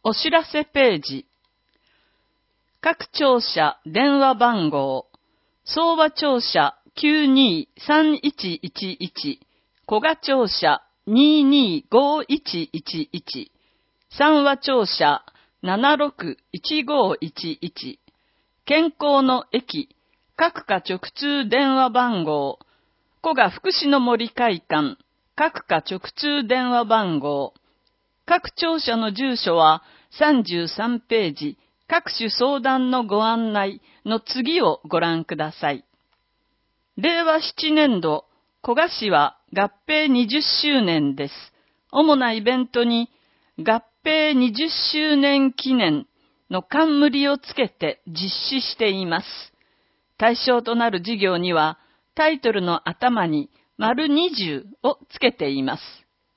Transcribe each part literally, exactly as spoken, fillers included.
お知らせページ。各庁舎電話番号。総和庁舎 きゅうにーさんいちいちいち、古賀庁舎 にーにーごいちいちいち、三和庁舎 ななろくいちごいちいち、健康の駅、各課直通電話番号。古賀福祉の森会館、各課直通電話番号。各庁舎の住所はさんじゅうさんページ、各種相談のご案内の次をご覧ください。れいわななねんど、古賀市は合併にじゅっしゅうねんです。主なイベントに、合併にじゅっしゅうねん記念の冠をつけて実施しています。対象となる事業には、タイトルの頭に丸にじゅうをつけています。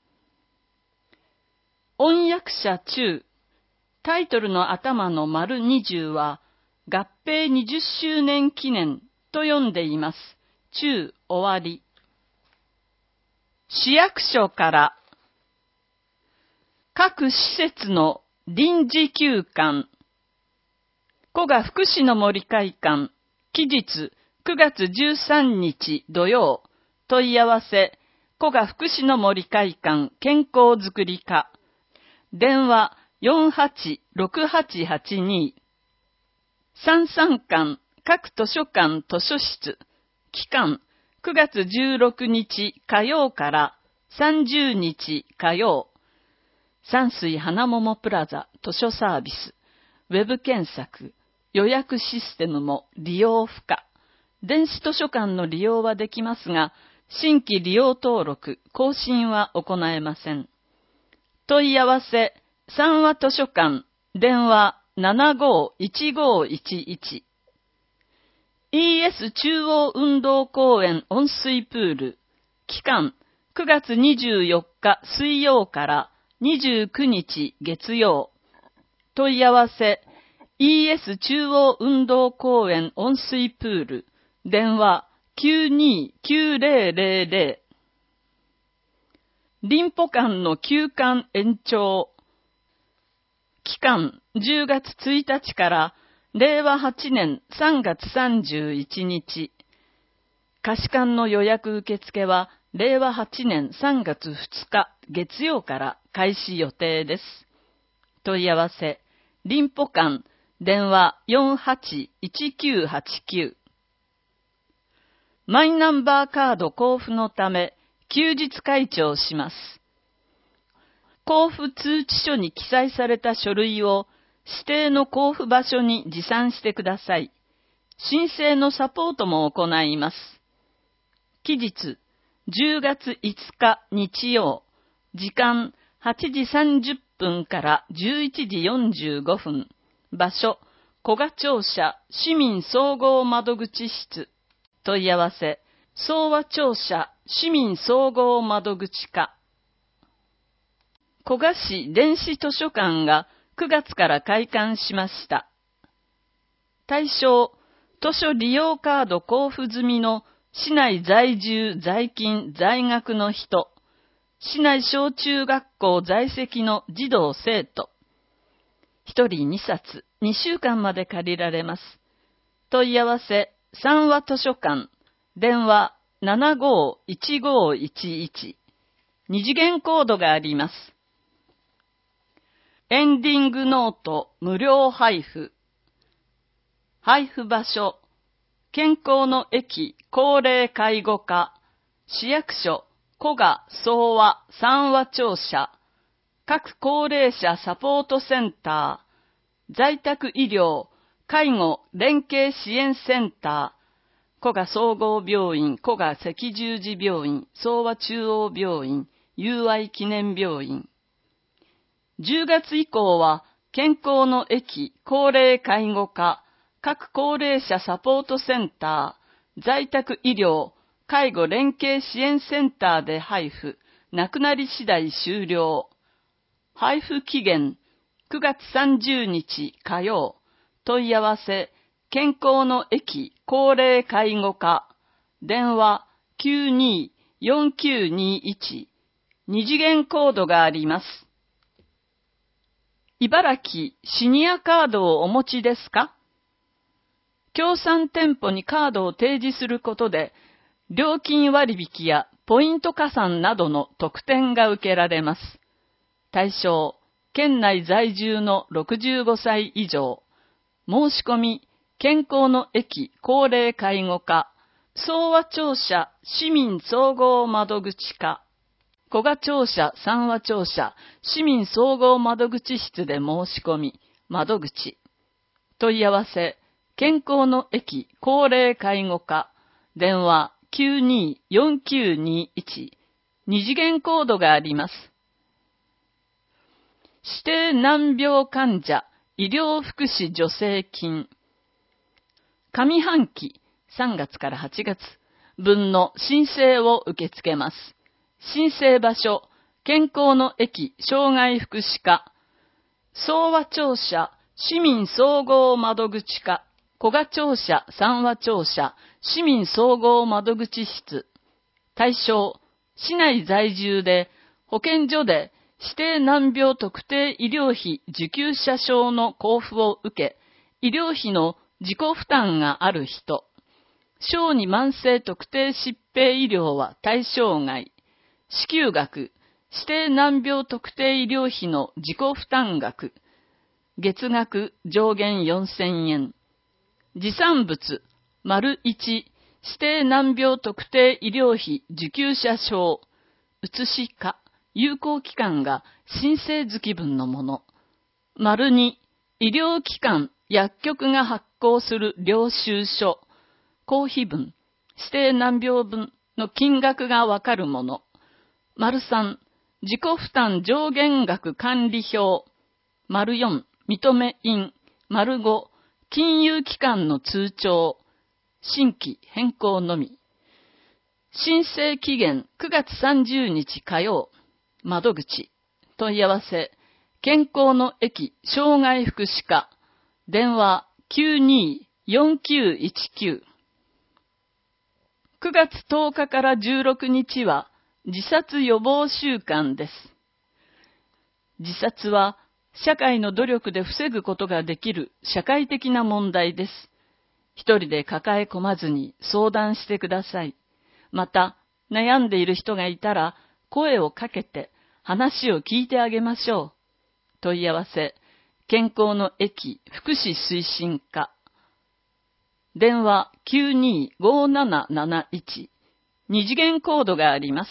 音訳者中、タイトルの頭の丸にじゅうは、合併にじゅっしゅうねん記念と読んでいます。中終わり。市役所から、各施設の臨時休館、古賀福祉の森会館、期日くがつじゅうさんにち土曜、問い合わせ、古賀福祉の森会館健康づくり課、電話よんはちろくはちはちに、三三館各図書館図書室、期間くがつじゅうろくにち火曜からさんじゅうにち火曜、山水花桃プラザ図書サービス、ウェブ検索、予約システムも利用不可。電子図書館の利用はできますが、新規利用登録、更新は行えません。問い合わせ、三和図書館、電話ななごいちごいちいち。イーエス 中央運動公園温水プール、期間くがつにじゅうよっか水曜からにじゅうくにち月曜。問い合わせ、イーエス 中央運動公園温水プール、電話きゅうにーきゅうぜろぜろぜろ。林保館の休館延長。期間じゅうがつついたちかられいわはちねんさんがつさんじゅういちにち。貸し館の予約受付はれいわはちねんさんがつふつか月曜から開始予定です。問い合わせ、林保館、電話よんはちいちきゅうはちきゅう。マイナンバーカード交付のため、休日開庁します。交付通知書に記載された書類を指定の交付場所に持参してください。申請のサポートも行います。期日、じゅうがついつか日曜、時間はちじさんじゅっぷんからじゅういちじよんじゅうごふん、場所、古賀庁舎市民総合窓口室。問い合わせ、総和庁舎市民総合窓口課。古賀市電子図書館がくがつから開館しました。対象、図書利用カード交付済みの市内在住在勤在学の人、市内小中学校在籍の児童生徒。ひとりにさつ、にしゅうかんまで借りられます。問い合わせ、三和図書館、電話ななごいちごいちいち。二次元コードがあります。エンディングノート無料配布。配布場所、健康の駅高齢介護課、市役所、古賀総和三和庁舎、各高齢者サポートセンター、在宅医療、介護連携支援センター、古賀総合病院、古賀赤十字病院、総和中央病院、友愛記念病院。じゅうがつ以降は、健康の駅、高齢介護課、各高齢者サポートセンター、在宅医療、介護連携支援センターで配布、なくなり次第終了。配布期限、くがつさんじゅうにち火曜。問い合わせ、健康の駅、高齢介護課、電話きゅうにーよんきゅうにいち。二次元コードがあります。 茨城シニアカードをお持ちですか？協賛店舗にカードを提示することで、料金割引やポイント加算などの特典が受けられます。対象、県内在住のろくじゅうごさい以上。申し込み、健康の駅高齢介護課、総和庁舎市民総合窓口課、古賀庁舎三和庁舎市民総合窓口室で申し込み、窓口。問い合わせ、健康の駅高齢介護課、電話きゅうにーよんきゅうにいち、二次元コードがあります。指定難病患者医療福祉助成金。上半期さんがつからはちがつ分の申請を受け付けます。申請場所、健康の駅障害福祉課、総和庁舎市民総合窓口課、古賀庁舎三和庁舎市民総合窓口室。対象、市内在住で保健所で指定難病特定医療費受給者証の交付を受け、医療費の自己負担がある人。小児慢性特定疾病医療は対象外。支給額、指定難病特定医療費の自己負担額。月額上限よんせんえん。持産物、丸いち、指定難病特定医療費受給者証。写しか、有効期間が申請月分のもの。丸に、医療機関、薬局が発行する領収書。公費分、指定難病分の金額がわかるもの。丸さん、自己負担上限額管理表。丸よん、認め印。丸ご、金融機関の通帳。新規変更のみ。申請期限くがつさんじゅうにち火曜。窓口。問い合わせ。健康の駅障害福祉課。電話きゅうにーよんきゅういちきゅう。くがつとおかからじゅうろくにちは自殺予防週間です。自殺は社会の努力で防ぐことができる社会的な問題です。一人で抱え込まずに相談してください。また、悩んでいる人がいたら声をかけて話を聞いてあげましょう。問い合わせ、健康の駅福祉推進課。電話きゅうにーごーなななないち。二次元コードがあります。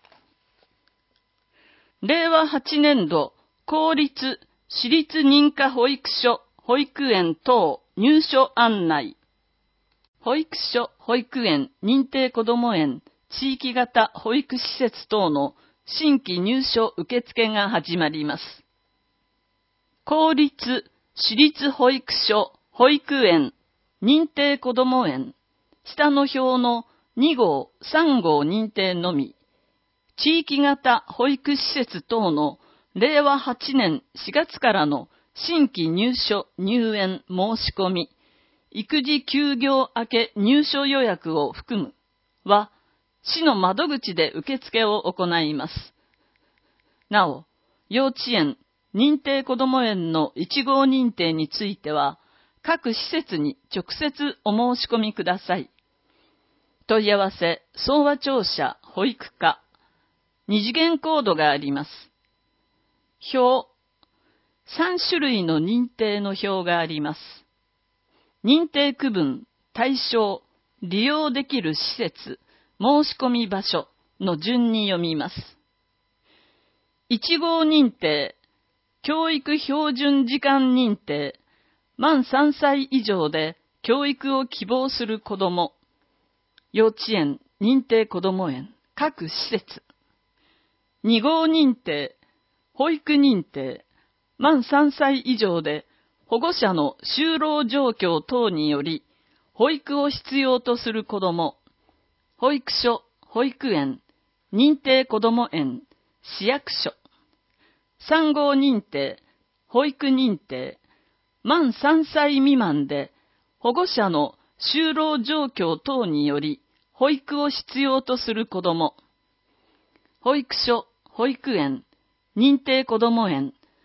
れいわはちねんど公立、私立認可保育所、保育園等入所案内。保育所、保育園、認定こども園、地域型保育施設等の新規入所受付が始まります。公立、私立保育所、保育園、認定こども園、下の表のにごう、さんごう認定のみ、地域型保育施設等のれいわはちねんしがつからの新規入所入園申し込み、育児休業明け入所予約を含むは、市の窓口で受付を行います。なお、幼稚園、認定こども園のいちごう認定については、各施設に直接お申し込みください。問い合わせ、総和庁舎保育課。二次元コードがあります。表。さんしゅるいの認定の表があります。認定区分、対象、利用できる施設、申し込み場所の順に読みます。いちごう認定、教育標準時間認定、満さんさい以上で教育を希望する子ども、幼稚園、認定こども園、各施設。にごう認定、保育認定、満さんさい以上で保護者の就労状況等により保育を必要とする子ども、保育所、保育園、認定こども園、市役所。さんごう認定、保育認定、満さんさい未満で保護者の就労状況等により保育を必要とする子ども、保育所、保育園、認定こども園、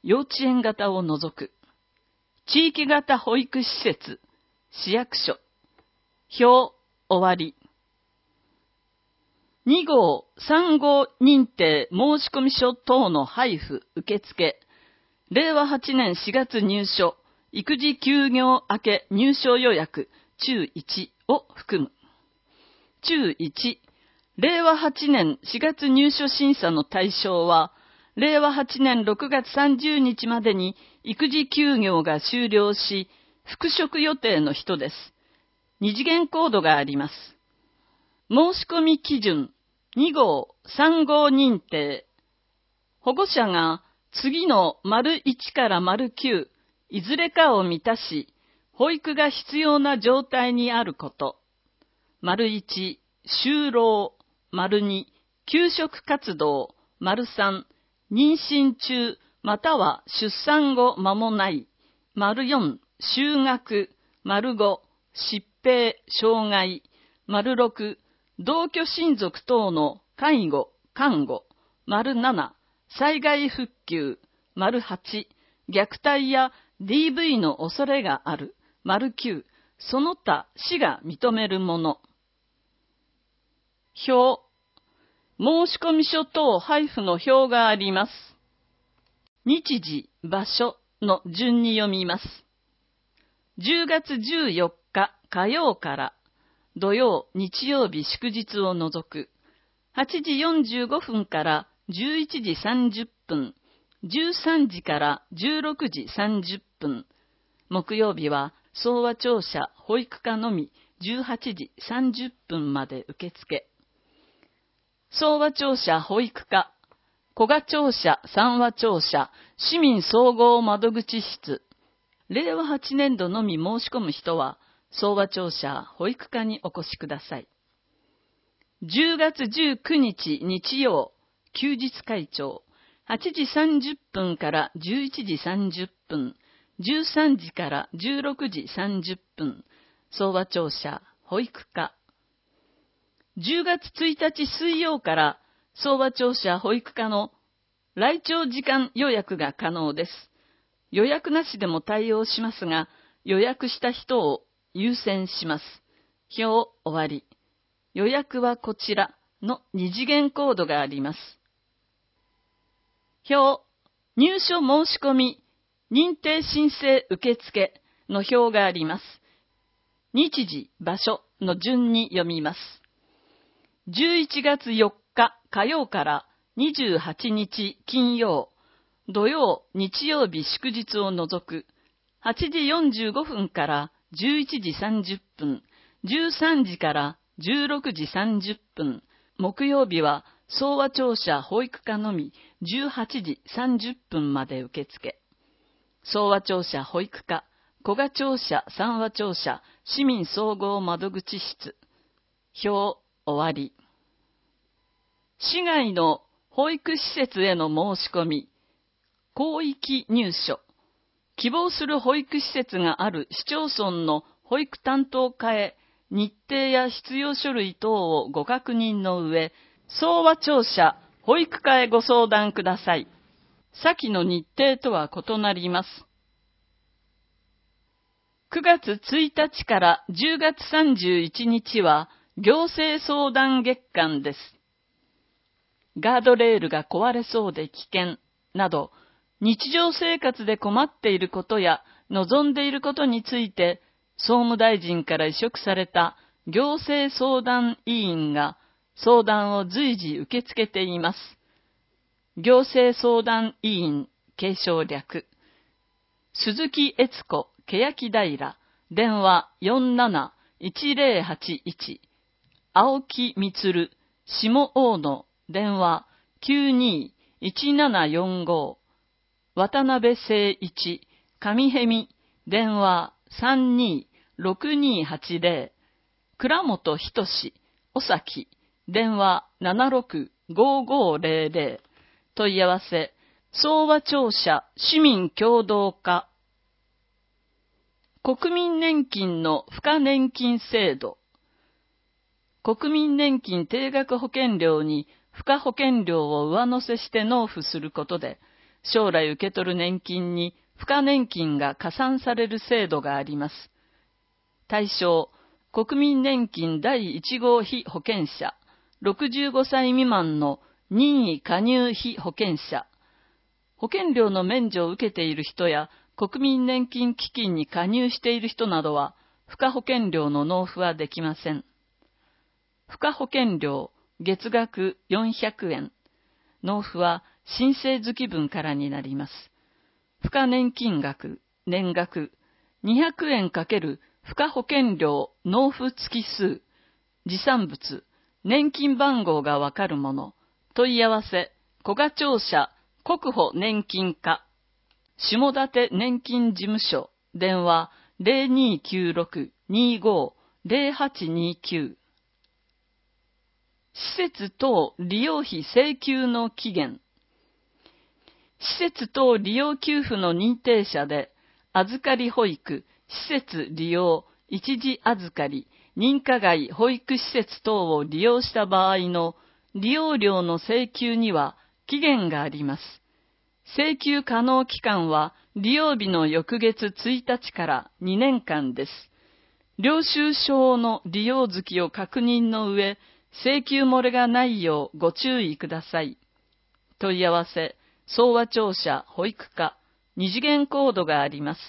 幼稚園型を除く。地域型保育施設、市役所。表、終わり。に号、さん号認定申込書等の配布、受付。れいわはちねんしがつ入所、育児休業明け入所予約、中いちを含む。中いち、れいわはちねんしがつ入所審査の対象は、れいわはちねんろくがつさんじゅうにちまでに育児休業が終了し、復職予定の人です。二次元コードがあります。申し込み基準、に号、さん号認定。保護者が次の丸いちから丸きゅう、いずれかを満たし、保育が必要な状態にあること。丸いち、就労。丸に、休職活動。丸さん、妊娠中または出産後間もない。丸よん、就学。丸ご、疾病、障害。丸ろく、同居親族等の介護、看護。丸なな、災害復旧。丸はち、虐待や ディーブイ の恐れがある。丸きゅう、その他市が認めるもの。表。申込書等配布の表があります。日時、場所の順に読みます。じゅうがつじゅうよっか火曜から土曜、日曜日祝日を除くはちじよんじゅうごふんからじゅういちじさんじゅっぷん、じゅうさんじからじゅうろくじさんじゅっぷん、木曜日は総和庁舎保育課のみじゅうはちじさんじゅっぷんまで受付。総和庁舎保育課、古賀庁舎三和庁舎市民総合窓口室。れいわはちねんどのみ申し込む人は、総和庁舎保育課にお越しください。じゅうがつじゅうくにち日曜、休日会長、はちじさんじゅっぷんからじゅういちじさんじゅっぷん、じゅうさんじからじゅうろくじさんじゅっぷん、総和庁舎保育課。じゅうがつついたち水曜から総和庁舎保育課の来庁時間予約が可能です。予約なしでも対応しますが、予約した人を優先します。表終わり。予約はこちらの二次元コードがあります。表。入所申し込み、認定申請受付の表があります。日時、場所の順に読みます。じゅういちがつよっか火曜からにじゅうはちにち金曜、土曜、日曜日祝日を除くはちじよんじゅうごふんからじゅういちじさんじゅっぷん、じゅうさんじからじゅうろくじさんじゅっぷん、木曜日は総和庁舎保育課のみじゅうはちじさんじゅっぷんまで受付。総和庁舎保育課、古賀庁舎三和庁舎市民総合窓口室。表終わり。市外の保育施設への申し込み、広域入所。希望する保育施設がある市町村の保育担当課へ日程や必要書類等をご確認の上、総和庁舎保育課へご相談ください。先の日程とは異なります。くがつついたちからじゅうがつさんじゅういちにちは行政相談月間です。ガードレールが壊れそうで危険など、日常生活で困っていることや望んでいることについて、総務大臣から委嘱された行政相談委員が相談を随時受け付けています。行政相談委員、継承略。鈴木悦子、欅平、電話 よんなないちぜろはちいち。青木充、下大野、電話 きゅうにいちななよんご。渡辺誠一、上辺、電話 さんにろくにはちぜろ。倉本仁志、尾崎、電話 ななろくごごぜろぜろ。問い合わせ、総和庁舎市民協同課。国民年金の付加年金制度。国民年金定額保険料に付加保険料を上乗せして納付することで、 将来受け取る年金に付加年金が加算される制度があります。対象、国民年金だいいち号被保険者、ろくじゅうごさい未満の任意加入被保険者、保険料の免除を受けている人や国民年金基金に加入している人などは、付加保険料の納付はできません。付加保険料、月額よんひゃくえん。納付は申請月分からになります。付加年金額、年額、にひゃくえん×付加保険料納付月数、持産物、年金番号がわかるもの、問い合わせ、古賀庁舎、国保年金課、下館年金事務所、電話 ゼロにーきゅうろく にーごー ゼロはちにーきゅう。施設等利用費請求の期限。施設等利用給付の認定者で、預かり保育、施設利用、一時預かり、認可外保育施設等を利用した場合の利用料の請求には期限があります。請求可能期間は利用日の翌月ついたちからにねんかんです。領収書の利用月を確認の上、請求漏れがないようご注意ください。問い合わせ、総和庁舎保育課、二次元コードがあります。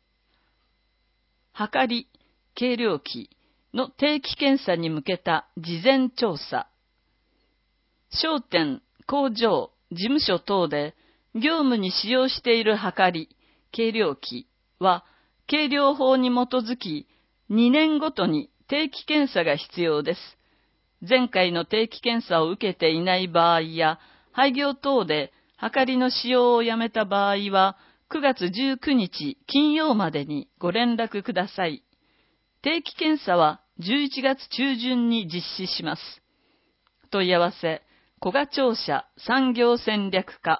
はかり、計量器の定期検査に向けた事前調査。商店、工場、事務所等で業務に使用しているはかり、計量器は計量法に基づきにねんごとに定期検査が必要です。前回の定期検査を受けていない場合や、廃業等ではかりの使用をやめた場合は、くがつじゅうくにち金曜までにご連絡ください。定期検査はじゅういちがつちゅうじゅんに実施します。問い合わせ、古賀庁舎産業戦略課。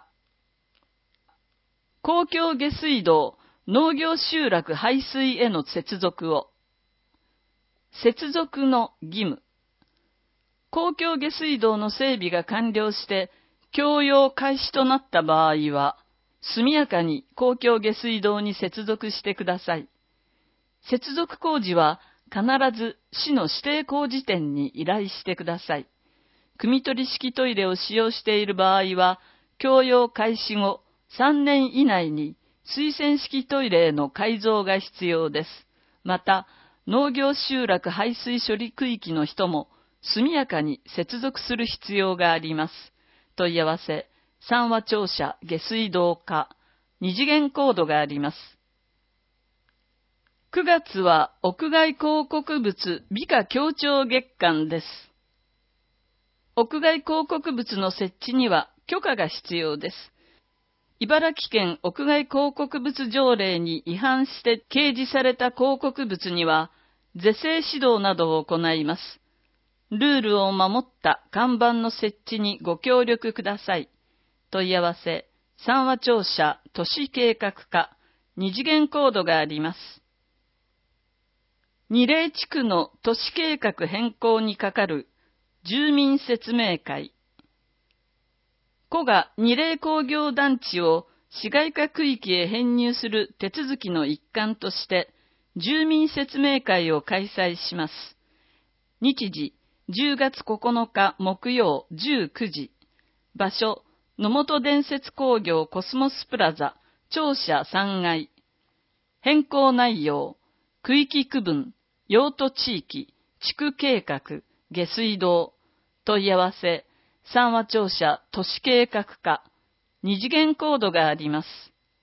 公共下水道、農業集落排水への接続を。接続の義務。公共下水道の整備が完了して供用開始となった場合は、速やかに公共下水道に接続してください。接続工事は必ず市の指定工事店に依頼してください。汲み取り式トイレを使用している場合は、供用開始後さんねん以内に水洗式トイレへの改造が必要です。また、農業集落排水処理区域の人も速やかに接続する必要があります。問い合わせ、三和庁舎下水道課、二次元コードがあります。くがつは屋外広告物美化強調月間です。屋外広告物の設置には許可が必要です。茨城県屋外広告物条例に違反して掲示された広告物には、是正指導などを行います。ルールを守った看板の設置にご協力ください。問い合わせ、三和庁舎都市計画課、二次元コードがあります。二嶺地区の都市計画変更にかかる住民説明会。古賀二嶺工業団地を市街化区域へ編入する手続きの一環として、住民説明会を開催します。日時、じゅうがつここのか木曜じゅうくじ。場所、野本伝説工業コスモスプラザ、庁舎さんがい。変更内容、区域区分、用途地域、地区計画、下水道。問い合わせ、三和庁舎都市計画課、二次元コードがあります。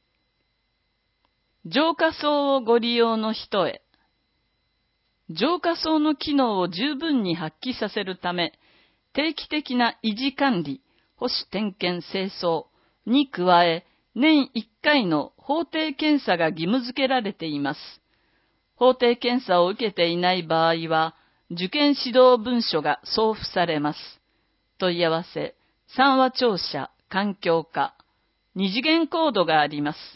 浄化槽をご利用の人へ。浄化槽の機能を十分に発揮させるため、定期的な維持管理、保守点検清掃に加え、年いっかいの法定検査が義務付けられています。法定検査を受けていない場合は、受験指導文書が送付されます。問い合わせ、三和庁舎環境課、二次元コードがあります。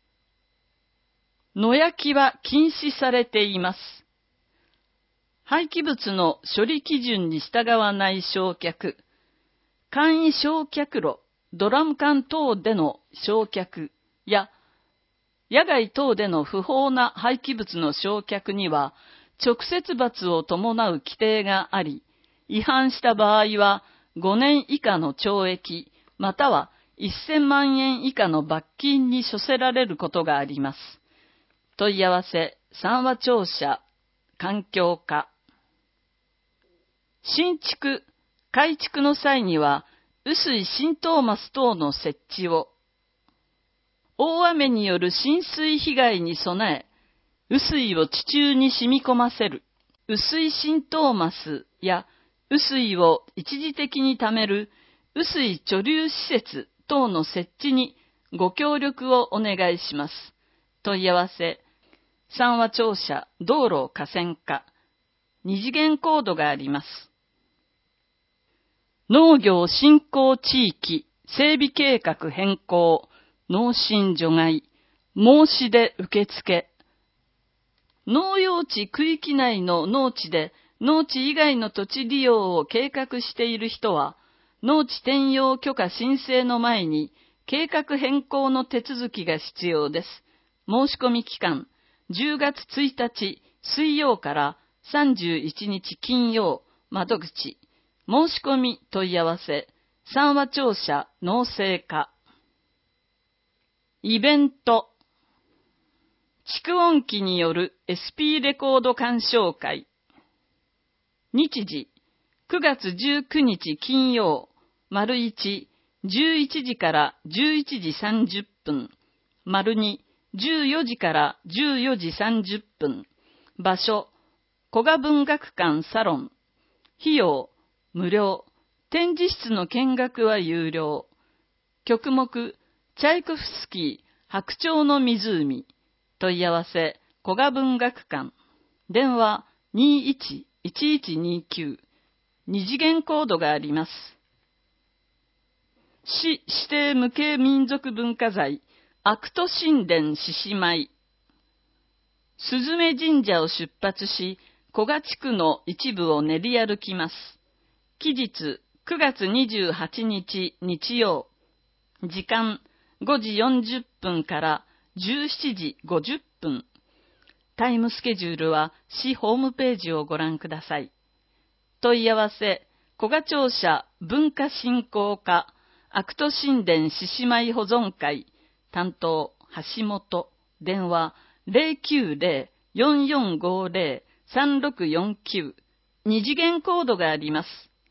野焼きは禁止されています。廃棄物の処理基準に従わない焼却、簡易焼却炉ドラム缶等での焼却や野外等での不法な廃棄物の焼却には直接罰を伴う規定があり、違反した場合はごねん以下の懲役またはせんまんえん以下の罰金に処せられることがあります。問い合わせ三和庁舎環境課。新築、改築の際には雨水浸透マス等の設置を、大雨による浸水被害に備え、雨水を地中に染み込ませる、雨水浸透マスや雨水を一時的に貯める雨水貯留施設等の設置にご協力をお願いします。問い合わせ、三和庁舎道路河川課、二次元コードがあります。農業振興地域整備計画変更、農心除外、申し出受付。農用地区域内の農地で農地以外の土地利用を計画している人は、農地転用許可申請の前に計画変更の手続きが必要です。申し込み期間、じゅうがつついたち水曜からさんじゅういちにち金曜、窓口。申し込み問い合わせ、三和庁舎農政課。イベント。蓄音機による エスピー レコード鑑賞会。日時、くがつじゅうくにち金曜、丸いち、じゅういちじからじゅういちじさんじゅっぷん、丸に、じゅうよじからじゅうよじさんじゅっぷん、場所、古賀文学館サロン、費用、無料、展示室の見学は有料、曲目、チャイコフスキー、白鳥の湖、問い合わせ、古賀文学館、電話にいちいちいちにきゅう、二次元コードがあります。市指定無形民族文化財、悪都神殿獅子舞。すずめ神社を出発し、古賀地区の一部を練り歩きます。期日、くがつにじゅうはちにち日曜。時間、ごじよんじゅっぷんからじゅうしちじごじゅっぷん。タイムスケジュールは市ホームページをご覧ください。問い合わせ、古賀庁舎文化振興課、悪都神殿獅子舞保存会、担当、橋本、電話ゼロきゅうゼロ よんよんごゼロ さんろくよんきゅう、二次元コードがあります。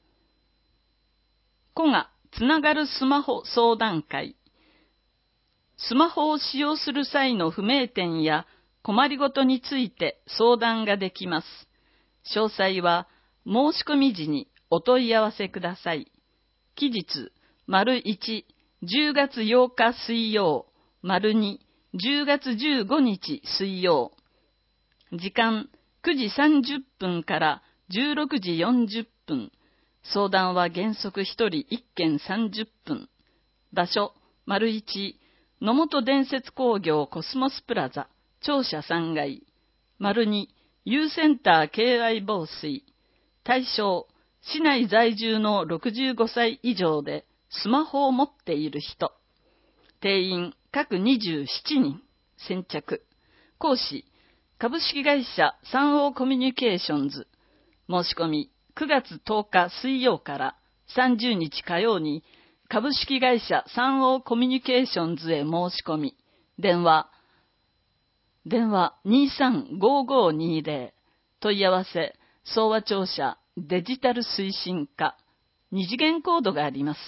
古賀つながるスマホ相談会。スマホを使用する際の不明点や困りごとについて相談ができます。詳細は申し込み時にお問い合わせください。期日、丸いち、じゅうがつようか水曜、丸に、じゅうがつじゅうごにち水曜。時間、くじさんじゅっぷんからじゅうろくじよんじゅっぷん。相談は原則ひとりいっけんさんじゅっぷん。場所、丸いち、野本伝説工業コスモスプラザ、庁舎さんがい。丸に、ユーセンター敬愛防水。対象、市内在住のろくじゅうごさい以上でスマホを持っている人。定員、各にじゅうななにん。先着。講師、株式会社三王コミュニケーションズ。申し込み、くがつとおか水曜からさんじゅうにち火曜に株式会社三王コミュニケーションズへ申し込み。電話、電話にさんごごにゼロ。問い合わせ、総和庁舎デジタル推進課。二次元コードがあります。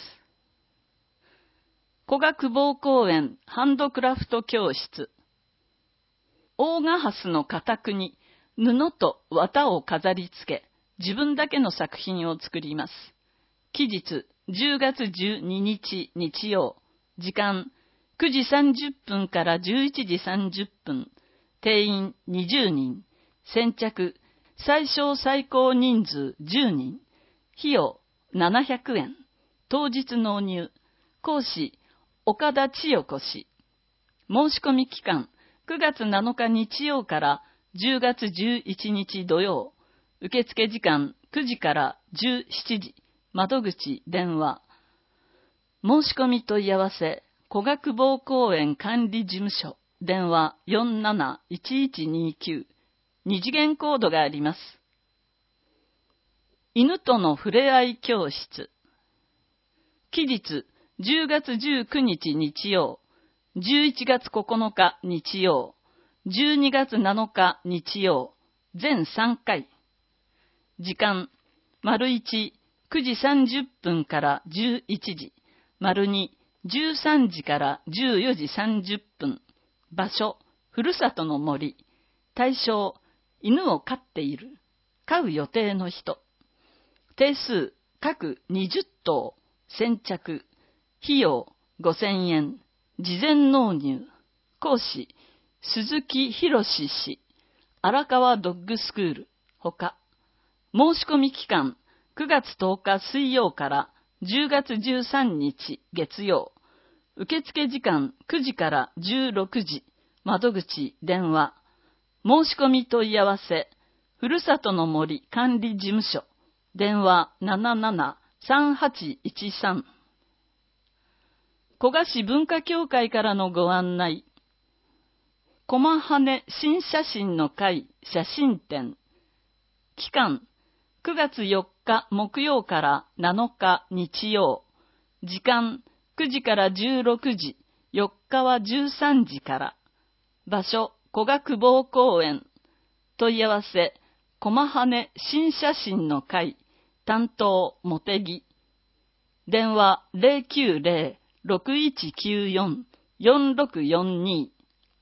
古賀久保公園ハンドクラフト教室。大賀ハスの花卓に布と綿を飾り付け、自分だけの作品を作ります。期日、じゅうがつじゅうににち日曜。時間、くじさんじゅっぷんからじゅういちじさんじゅっぷん。定員にじゅうにん。先着、最小最高人数じゅうにん。費用ななひゃくえん。当日納入。講師、岡田千代子氏。申し込み期間、くがつなのか日曜からじゅうがつじゅういちにち土曜。受付時間くじからじゅうしちじ。窓口電話申し込み問い合わせ、古学坊公園管理事務所、電話 よんなないちいちにきゅう、二次元コードがあります。犬との触れ合い教室。期日、じゅうがつじゅうくにち日曜、じゅういちがつここのか日曜、じゅうにがつなのか日曜、全さんかい。時間、丸いち、くじさんじゅっぷんからじゅういちじ、丸に、じゅうさんじからじゅうよじさんじゅっぷん。場所、ふるさとの森。対象、犬を飼っている。飼う予定の人。定数、各にじゅっとう。先着。費用、ごせんえん。事前納入。講師、鈴木博氏。荒川ドッグスクール。ほか。申し込み期間、くがつとおか水曜からじゅうがつじゅうさんにち月曜。受付時間くじからじゅうろくじ。窓口電話。申し込み問い合わせ。ふるさとの森管理事務所。電話 ななななさんはちいちさん。古賀市文化協会からのご案内。駒羽新写真の会写真展。期間、くがつよっか木曜からなのか日曜。時間、くじからじゅうろくじ。よっかはじゅうさんじから。場所、古学坊公園。問い合わせ、駒羽新写真の会。担当、茂木。電話 ゼロきゅうゼロ ろくいちきゅうよん よんろくよんに。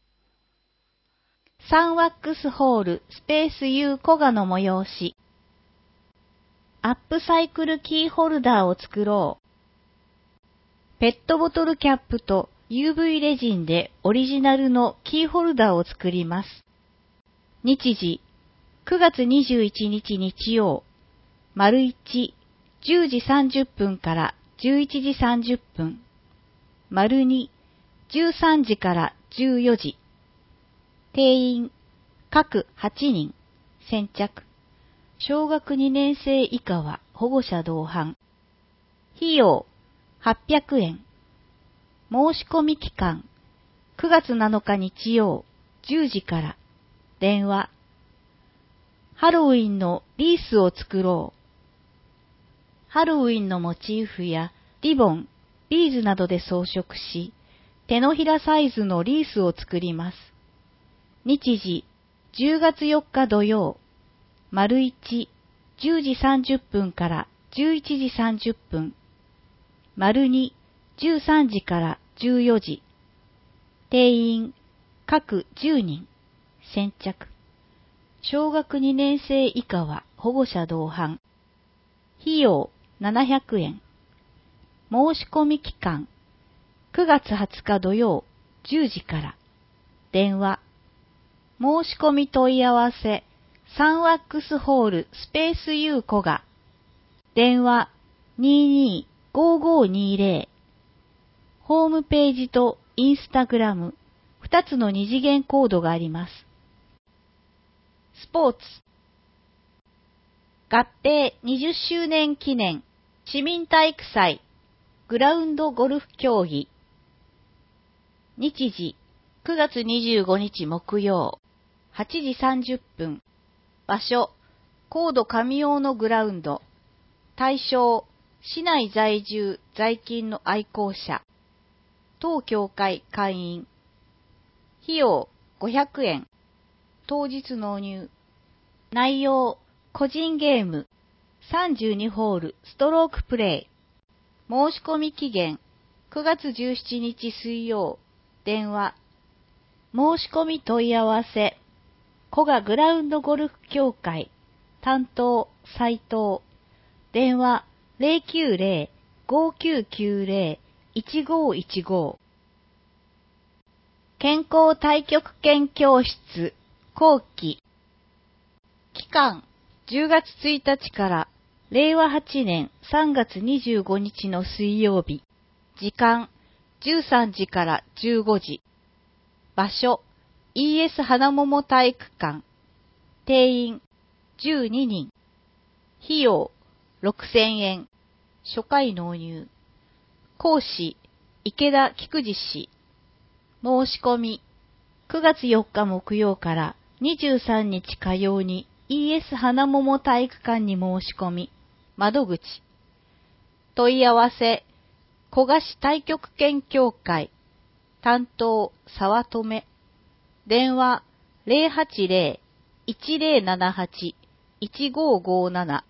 サンワックスホールスペース U 古賀の催し。アップサイクルキーホルダーを作ろう。ペットボトルキャップと ユーブイ レジンでオリジナルのキーホルダーを作ります。日時、くがつにじゅういちにち日曜、丸いち、じゅうじさんじゅっぷんからじゅういちじさんじゅっぷん、丸に、じゅうさんじからじゅうよじ。定員、各はちにん、先着。小学にねんせい以下は保護者同伴。費用、はっぴゃくえん。申し込み期間、くがつなのか日曜、じゅうじから。電話。ハロウィンのリースを作ろう。ハロウィンのモチーフやリボン、ビーズなどで装飾し、手のひらサイズのリースを作ります。日時、じゅうがつよっか土曜、丸いち、じゅうじさんじゅっぷんからじゅういちじさんじゅっぷん、丸に、じゅうさんじからじゅうよじ。定員、各じゅうにん、先着。小学にねんせい以下は保護者同伴。費用ななひゃくえん。申し込み期間、くがつはつか土曜、じゅうじから。電話。申し込み問い合わせ、サンワックスホールスペース U 古賀。電話 にーにーごーごーにーぜろ。ホームページとインスタグラム、ふたつの二次元コードがあります。スポーツ。合併にじゅっしゅうねん記念市民体育祭グラウンドゴルフ競技。日時くがつにじゅうごにち木曜はちじさんじゅっぷん。場所高度上用のグラウンド。対象市内在住在勤の愛好者。当協会会員。費用ごひゃくえん。当日納入。内容個人ゲーム。さんじゅうにホールストロークプレイ。申し込み期限くがつじゅうしちにち水曜。電話。申し込み問い合わせ。古賀グラウンドゴルフ協会。担当斉藤。電話 ゼロきゅうゼロ ごーきゅうきゅうゼロ いちごーいちご。健康太極拳教室後期。期間じゅうがつついたちかられいわはちねんさんがつにじゅうごにちの水曜日。時間じゅうさんじからじゅうごじ。場所 イーエス 花桃体育館。定員じゅうににん。費用ろくせんえん。初回納入。 講師、池田菊次氏。申し込み、くがつよっか木曜からにじゅうさんにち火曜に イーエス 花桃体育館に申し込み、窓口。問い合わせ、古賀市太極拳協会、担当、沢留。電話、ゼロはちゼロ いちゼロななはち いちごごなな。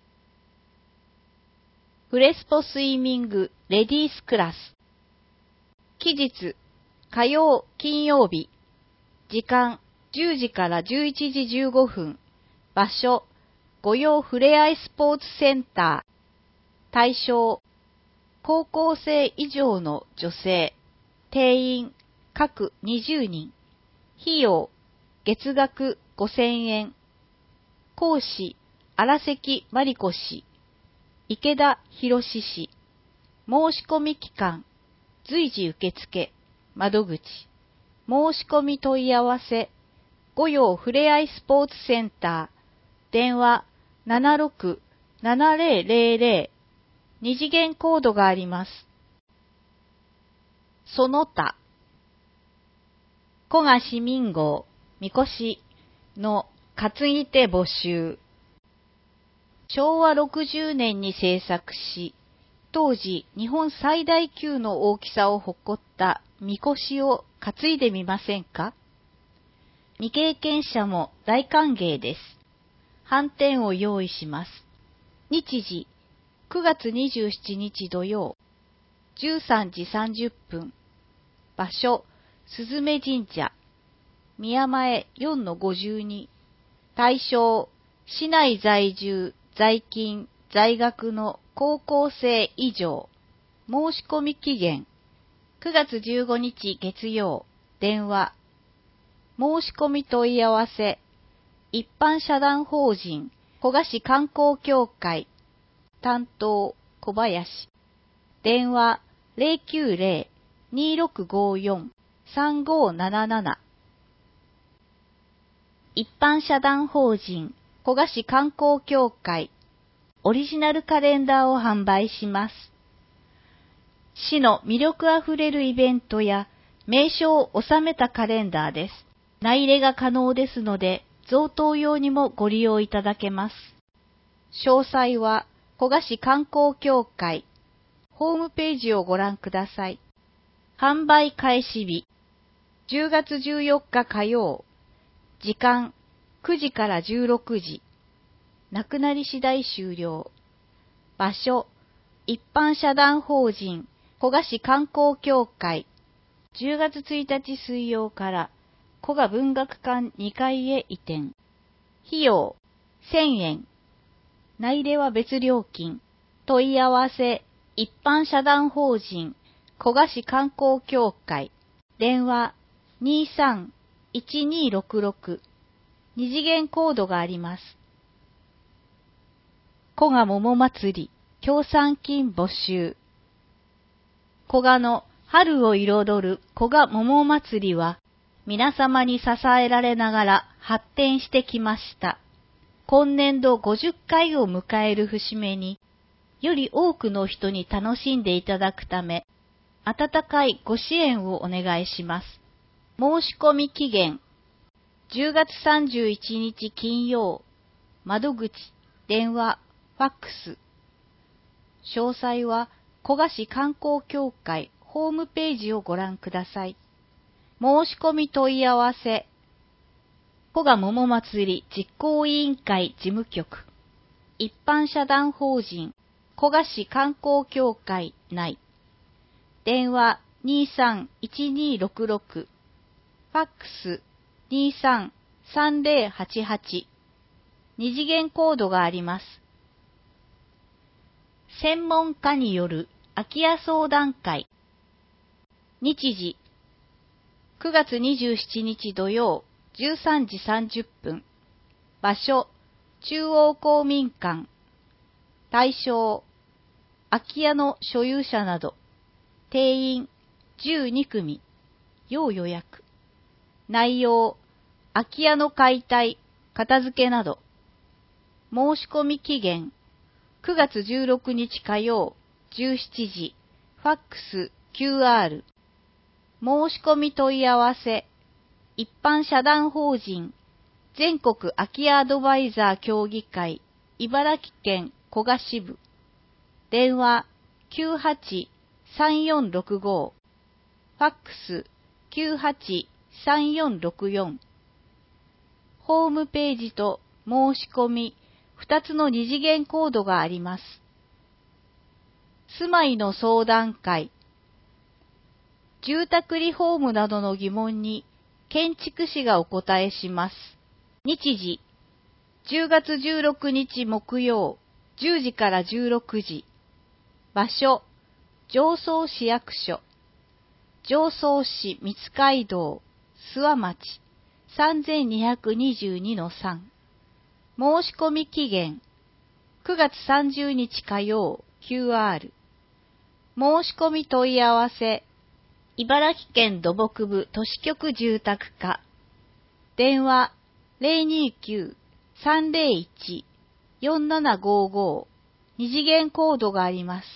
フレスポスイミングレディースクラス。期日、火曜、金曜日。時間、じゅうじからじゅういちじじゅうごふん。場所、御用ふれあいスポーツセンター。対象、高校生以上の女性。定員、各にじゅうにん。費用、月額ごせんえん。講師、荒関真理子氏。池田博氏。申し込み期間、随時受付、窓口。申し込み問い合わせ、御用ふれあいスポーツセンター。電話 ななろく ななゼロゼロゼロ。二次元コードがあります。その他、古賀市民号、みこしの担ぎ手募集。しょうわろくじゅうねんに制作し、当時日本最大級の大きさを誇ったみこしを担いでみませんか？未経験者も大歓迎です。はんてんを用意します。日時、くがつにじゅうしちにち土曜、じゅうさんじさんじゅっぷん。場所、すずめ神社。宮前 よんのごじゅうに。対象、市内在住、在勤、在学の高校生以上。申し込み期限、くがつじゅうごにち月曜。電話。申し込み問い合わせ、一般社団法人、古賀市観光協会。担当、小林。電話、ゼロきゅうゼロ にろくごよん さんごなななな。一般社団法人、古賀市観光協会。オリジナルカレンダーを販売します。市の魅力あふれるイベントや名所を収めたカレンダーです。内入れが可能ですので、贈答用にもご利用いただけます。詳細は、古賀市観光協会、ホームページをご覧ください。販売開始日、じゅうがつじゅうよっか火曜、時間、くじからじゅうろくじ。なくなり次第終了。場所、一般社団法人、古賀市観光協会。じゅうがつついたち水曜から古賀文学館にかいへ移転。費用、せんえん。内入れは別料金。問い合わせ、一般社団法人、古賀市観光協会。電話、にさんいちにろくろく。二次元コードがあります。古賀桃祭り、協賛金募集。古賀の春を彩る古賀桃祭りは、皆様に支えられながら発展してきました。今年度ごじゅっかいを迎える節目に、より多くの人に楽しんでいただくため、温かいご支援をお願いします。申し込み期限、じゅうがつさんじゅういちにち金曜、窓口、電話、ファックス。詳細は、古賀市観光協会ホームページをご覧ください。申し込み問い合わせ、古賀桃祭り実行委員会事務局、一般社団法人、古賀市観光協会内。電話にさんいちにろくろく、ファックスにさんさんゼロはちはち。二次元コードがあります。専門家による空き家相談会。日時、くがつにじゅうしちにち土曜、じゅうさんじさんじゅっぷん。場所、中央公民館。対象、空き家の所有者など。定員、じゅうにくみ。要予約。内容、空き家の解体、片付けなど。申し込み期限、くがつじゅうろくにち火曜、じゅうしちじ。 ファックス キューアール、申し込み問い合わせ、一般社団法人、全国空き家アドバイザー協議会、茨城県古河支部、電話 きゅうはち さんよんろくご、ファックス きゅうはち さんよんろくよん、ホームページと申し込み、ふたつの二次元コードがあります。住まいの相談会、住宅リフォームなどの疑問に建築士がお答えします。日時、じゅうがつじゅうろくにち木曜、じゅうじからじゅうろくじ。場所、常総市役所、常総市三街道、諏訪町、さんぜんにひゃくにじゅうにのさん。申し込み期限、くがつさんじゅうにち火曜、キューアール。申し込み問い合わせ、茨城県土木部都市局住宅課。電話 ゼロにきゅう さんゼロいち よんななごご。二次元コードがあります。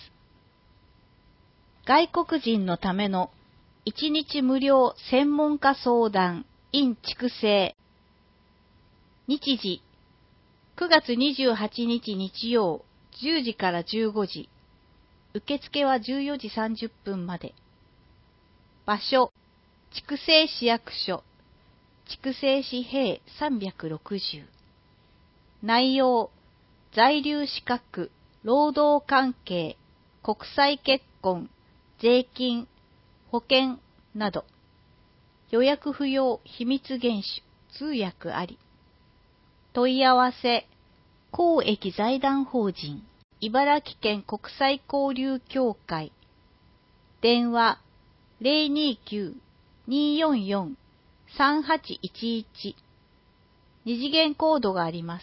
外国人のためのいちにち無料専門家相談 in 筑西。日時、くがつにじゅうはちにち日曜、じゅうじからじゅうごじ。受付はじゅうよじさんじゅっぷんまで。場所、筑西市役所、筑西市平さんびゃくろくじゅう。内容、在留資格、労働関係、国際結婚、税金、保険など。予約不要、秘密厳守、通訳あり。問い合わせ、公益財団法人、茨城県国際交流協会。電話、ゼロにきゅう によんよん さんはちいちいち。二次元コードがあります。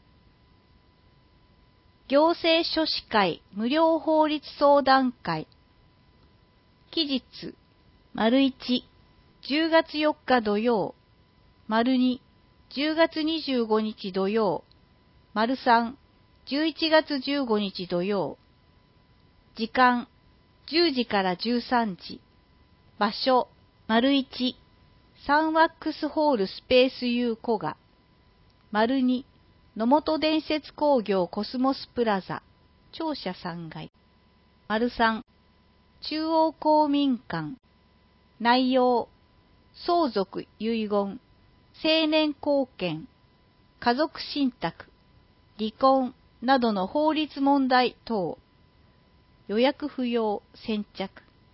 行政書士会無料法律相談会。期日、丸いち、じゅうがつよっか土曜、丸に、じゅうがつにじゅうごにち土曜、丸さん、じゅういちがつじゅうごにち土曜。時間、じゅうじからじゅうさんじ。場所、丸いち、サンワックスホールスペース U 古賀。丸に、野本伝説工業コスモスプラザ、庁舎さんがい。丸さん、中央公民館。内容、相続遺言、成年後見、家族信託、離婚などの法律問題等。予約不要、先着。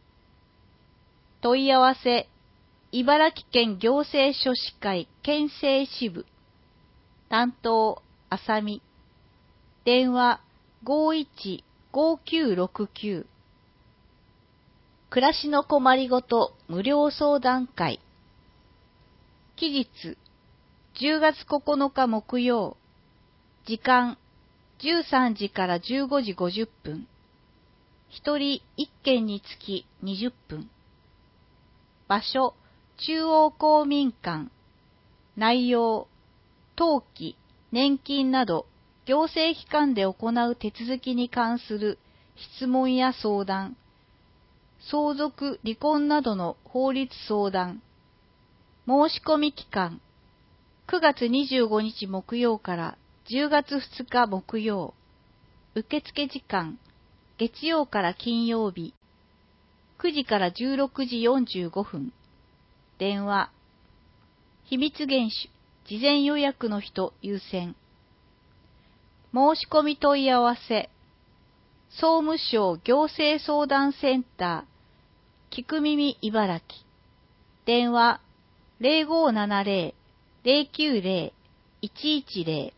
問い合わせ、茨城県行政書士会県政支部。担当、あさみ。電話、ごいち ごきゅうろくきゅう。暮らしの困りごと無料相談会。期日、じゅうがつここのか木曜。時間、じゅうさんじからじゅうごじごじゅっぷん。一人一件につきにじゅっぷん。場所、中央公民館。内容、登記、年金など行政機関で行う手続きに関する質問や相談、相続、離婚などの法律相談。申し込み期間、くがつにじゅうごにち木曜からじゅうがつふつか木曜。受付時間、月曜から金曜日、くじからじゅうろくじよんじゅうごふん。電話、秘密厳守、事前予約の人優先。申し込み問い合わせ、総務省行政相談センター、聞く耳茨城。電話、ゼロごーななゼロ ゼロきゅうゼロ いちいちゼロ。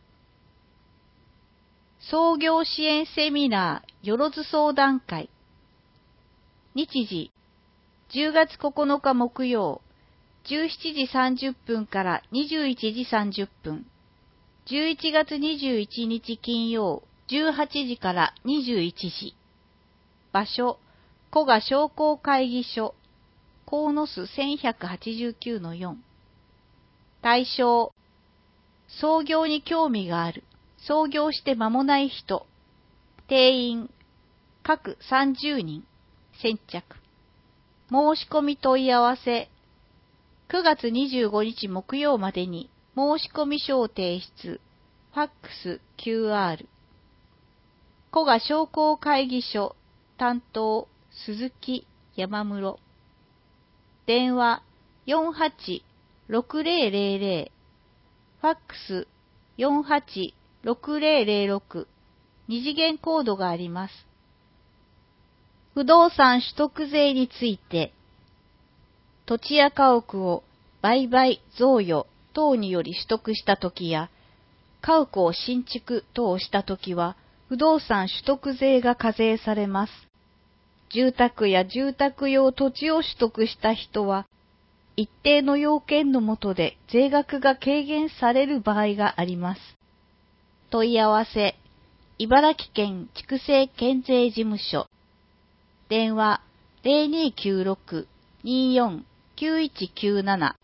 創業支援セミナーよろず相談会。日時、じゅうがつここのか木曜、じゅうしちじさんじゅっぷんからにじゅういちじさんじゅっぷん。じゅういちがつにじゅういちにち金曜、じゅうはちじからにじゅういちじ。場所、古賀商工会議所、鴻巣せんひゃくはちじゅうきゅうのよん。対象、創業に興味がある、創業して間もない人。定員、各さんじゅうにん。 先着。申し込み問い合わせ。くがつにじゅうごにち木曜までに申し込み書を提出。ファックス キューアール。古賀商工会議所担当鈴木山室。電話 よんはちろくぜろぜろぜろ。ファックス よんはちろくぜろぜろろく。二次元コードがあります。不動産取得税について、土地や家屋を売買、贈与等により取得したときや、家屋を新築等したときは、不動産取得税が課税されます。住宅や住宅用土地を取得した人は、一定の要件の下で税額が軽減される場合があります。問い合わせ、茨城県畜生県税事務所。電話 ゼロにきゅうろく にーよん きゅういちきゅうなな。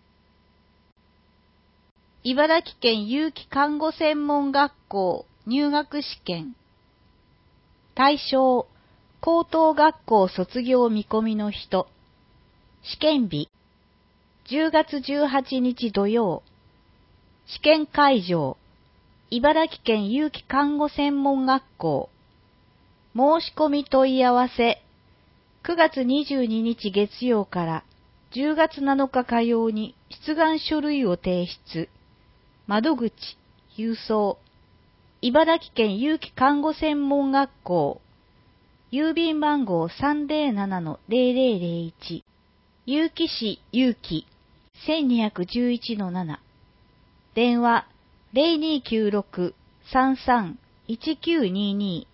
茨城県有機看護専門学校入学試験。対象、高等学校卒業見込みの人。試験日、じゅうがつじゅうはちにち土曜。試験会場、茨城県有機看護専門学校。申し込み問い合わせ、くがつにじゅうににち月曜からじゅうがつなのか火曜に出願書類を提出。窓口、郵送。茨城県有機看護専門学校。郵便番号 さんぜろななのぜろぜろぜろいち。結城市有機 せんにひゃくじゅういちのなな。電話 ゼロにきゅうろく さんさん いちきゅうにに。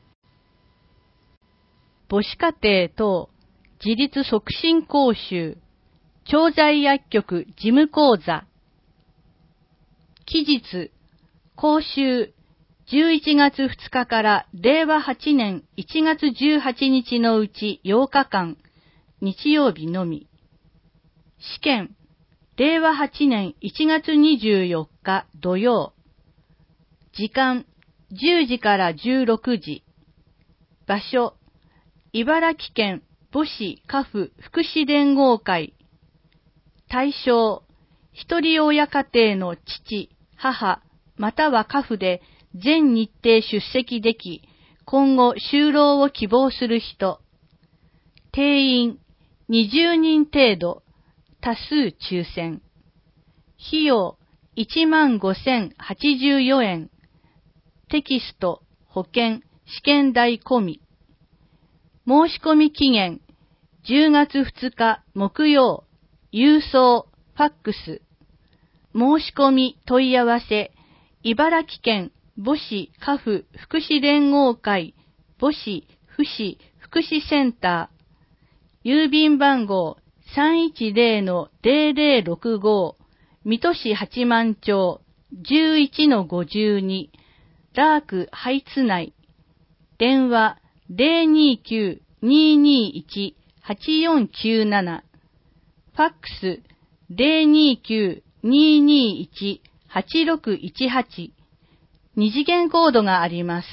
母子家庭等自立促進講習、調剤薬局事務講座。期日、講習、じゅういちがつふつかかられいわはちねんいちがつじゅうはちにちのうちようかかん、日曜日のみ。試験、れいわはちねんいちがつにじゅうよっか土曜。時間、じゅうじからじゅうろくじ。場所、茨城県母子家父福祉連合会。対象、一人親家庭の父、母、または家父で全日程出席でき、今後就労を希望する人。定員、にじゅうにん程度、多数抽選。費用、いちまんごせんはちじゅうよえん。テキスト、保険、試験代込み。申し込み期限、じゅうがつふつか木曜、郵送、ファックス。申し込み問い合わせ、茨城県母子家父福祉連合会母子父子福祉センター。郵便番号 さんいちぜろのぜろぜろろくご、水戸市八幡町 じゅういちのごじゅうに、ラークハイツ内。電話ゼロにきゅう にーにーいち はちよんきゅうなな。ファックスゼロにきゅう にーにーいち はちろくいちはち。二次元コードがあります。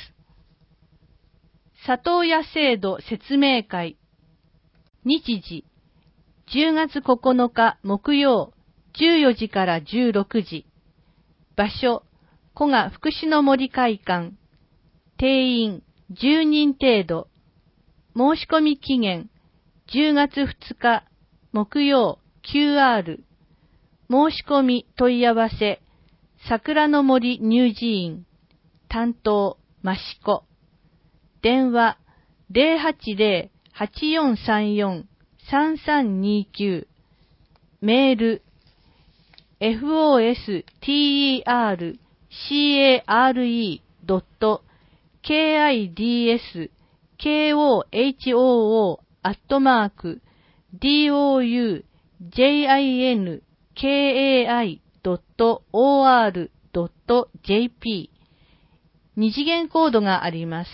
里親制度説明会。日時、じゅうがつここのか木曜、じゅうよじからじゅうろくじ。場所、古賀福祉の森会館。定員、じゅうにん程度。申し込み期限、じゅうがつふつか木曜 キューアール。申し込み問い合わせ、桜の森乳児院。担当、益子。電話、ゼロはちゼロ はちよんさんよん さんさんにきゅう。メール、エフオーエスティーイーアールシーエーアールイードットケーアイディーエスケーオーエイチオーオー アットマーク ディーオーユージェイアイエヌケーエーアイドットオーアールドットジェーピー。二次元コードがあります。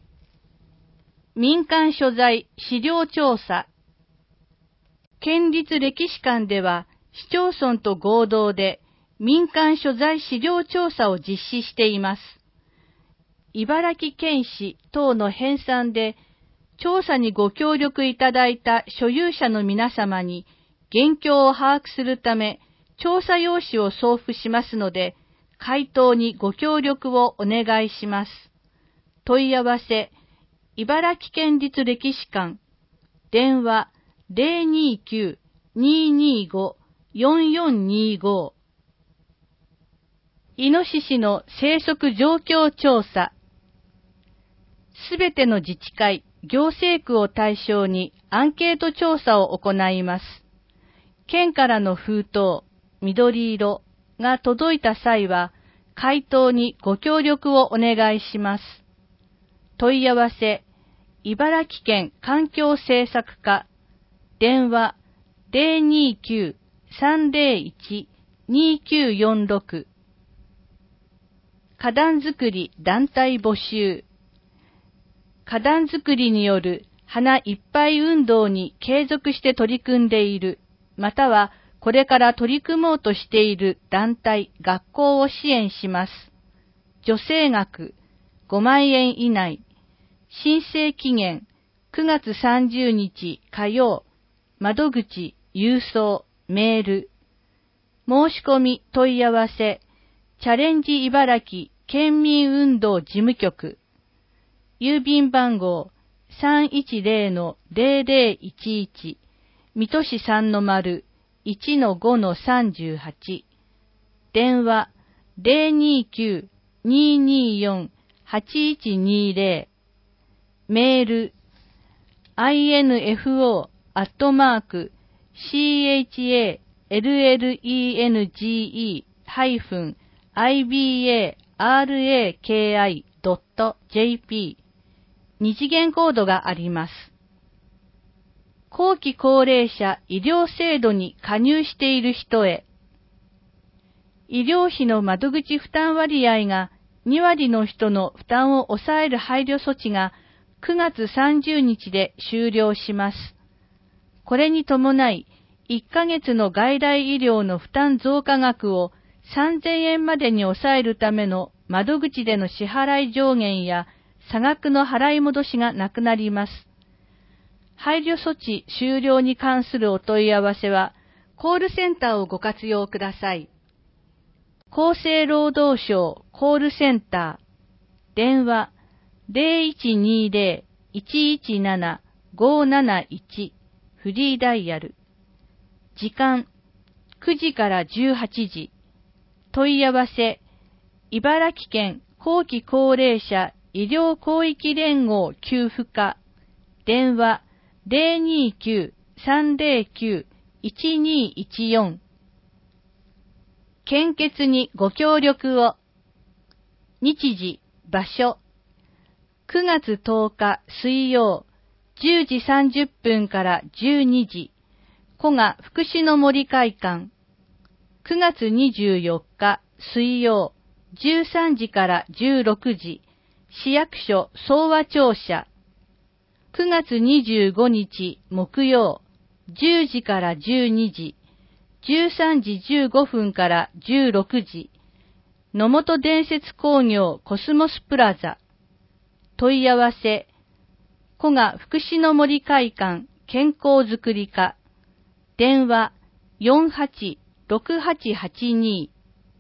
民間所在資料調査。県立歴史館では市町村と合同で民間所在資料調査を実施しています。茨城県市等の編纂で調査にご協力いただいた所有者の皆様に現況を把握するため、調査用紙を送付しますので、回答にご協力をお願いします。問い合わせ、茨城県立歴史館、電話 ゼロにきゅう にーにーご よんよんにーご。イノシシの生息状況調査。すべての自治会、行政区を対象にアンケート調査を行います。県からの封筒、緑色が届いた際は、回答にご協力をお願いします。問い合わせ、茨城県環境政策課、電話 ゼロにきゅう さんゼロいち にきゅうよんろく。花壇作り団体募集。花壇作りによる花いっぱい運動に継続して取り組んでいる、またはこれから取り組もうとしている団体、学校を支援します。助成額ごまんえん以内。申請期限くがつさんじゅうにち火曜。窓口、郵送、メール。申し込み問い合わせ、チャレンジ茨城県民運動事務局。郵便番号 さんいちゼロ ゼロゼロいちいち 水戸市さんの丸 いちのごのさんじゅうはち。電話 ゼロにきゅう にーにーよん はちいちにーゼロ。メール アイエヌエフオー アットマーク シーエイチエーエルエルイーエヌジーイー ハイフン アイビーエーアールエーケーアイ ドット ジェーピー。二次元コードがあります。後期高齢者医療制度に加入している人へ。医療費の窓口負担割合がにわりの人の負担を抑える配慮措置がくがつさんじゅうにちで終了します。これに伴い、いっかげつの外来医療の負担増加額をさんぜんえんまでに抑えるための窓口での支払い上限や差額の払い戻しがなくなります。配慮措置終了に関するお問い合わせは、コールセンターをご活用ください。厚生労働省コールセンター、電話 ゼロいちにゼロ いちいちなな ごーなないち、フリーダイヤル。時間くじからじゅうはちじ。問い合わせ、茨城県後期高齢者医療広域連合給付課、電話 ゼロにきゅう さんゼロきゅう いちにいちよん。献血にご協力を。日時、場所。くがつとおか水曜、じゅうじさんじゅっぷんからじゅうにじ、古賀福祉の森会館。くがつにじゅうよっか水曜、じゅうさんじからじゅうろくじ、市役所総和庁舎。くがつにじゅうごにち木曜、じゅうじからじゅうにじ、じゅうさんじじゅうごふんからじゅうろくじ、野本伝説工業コスモスプラザ。問い合わせ、古賀福祉の森会館健康づくり課。電話 よんはちろくはちはちに。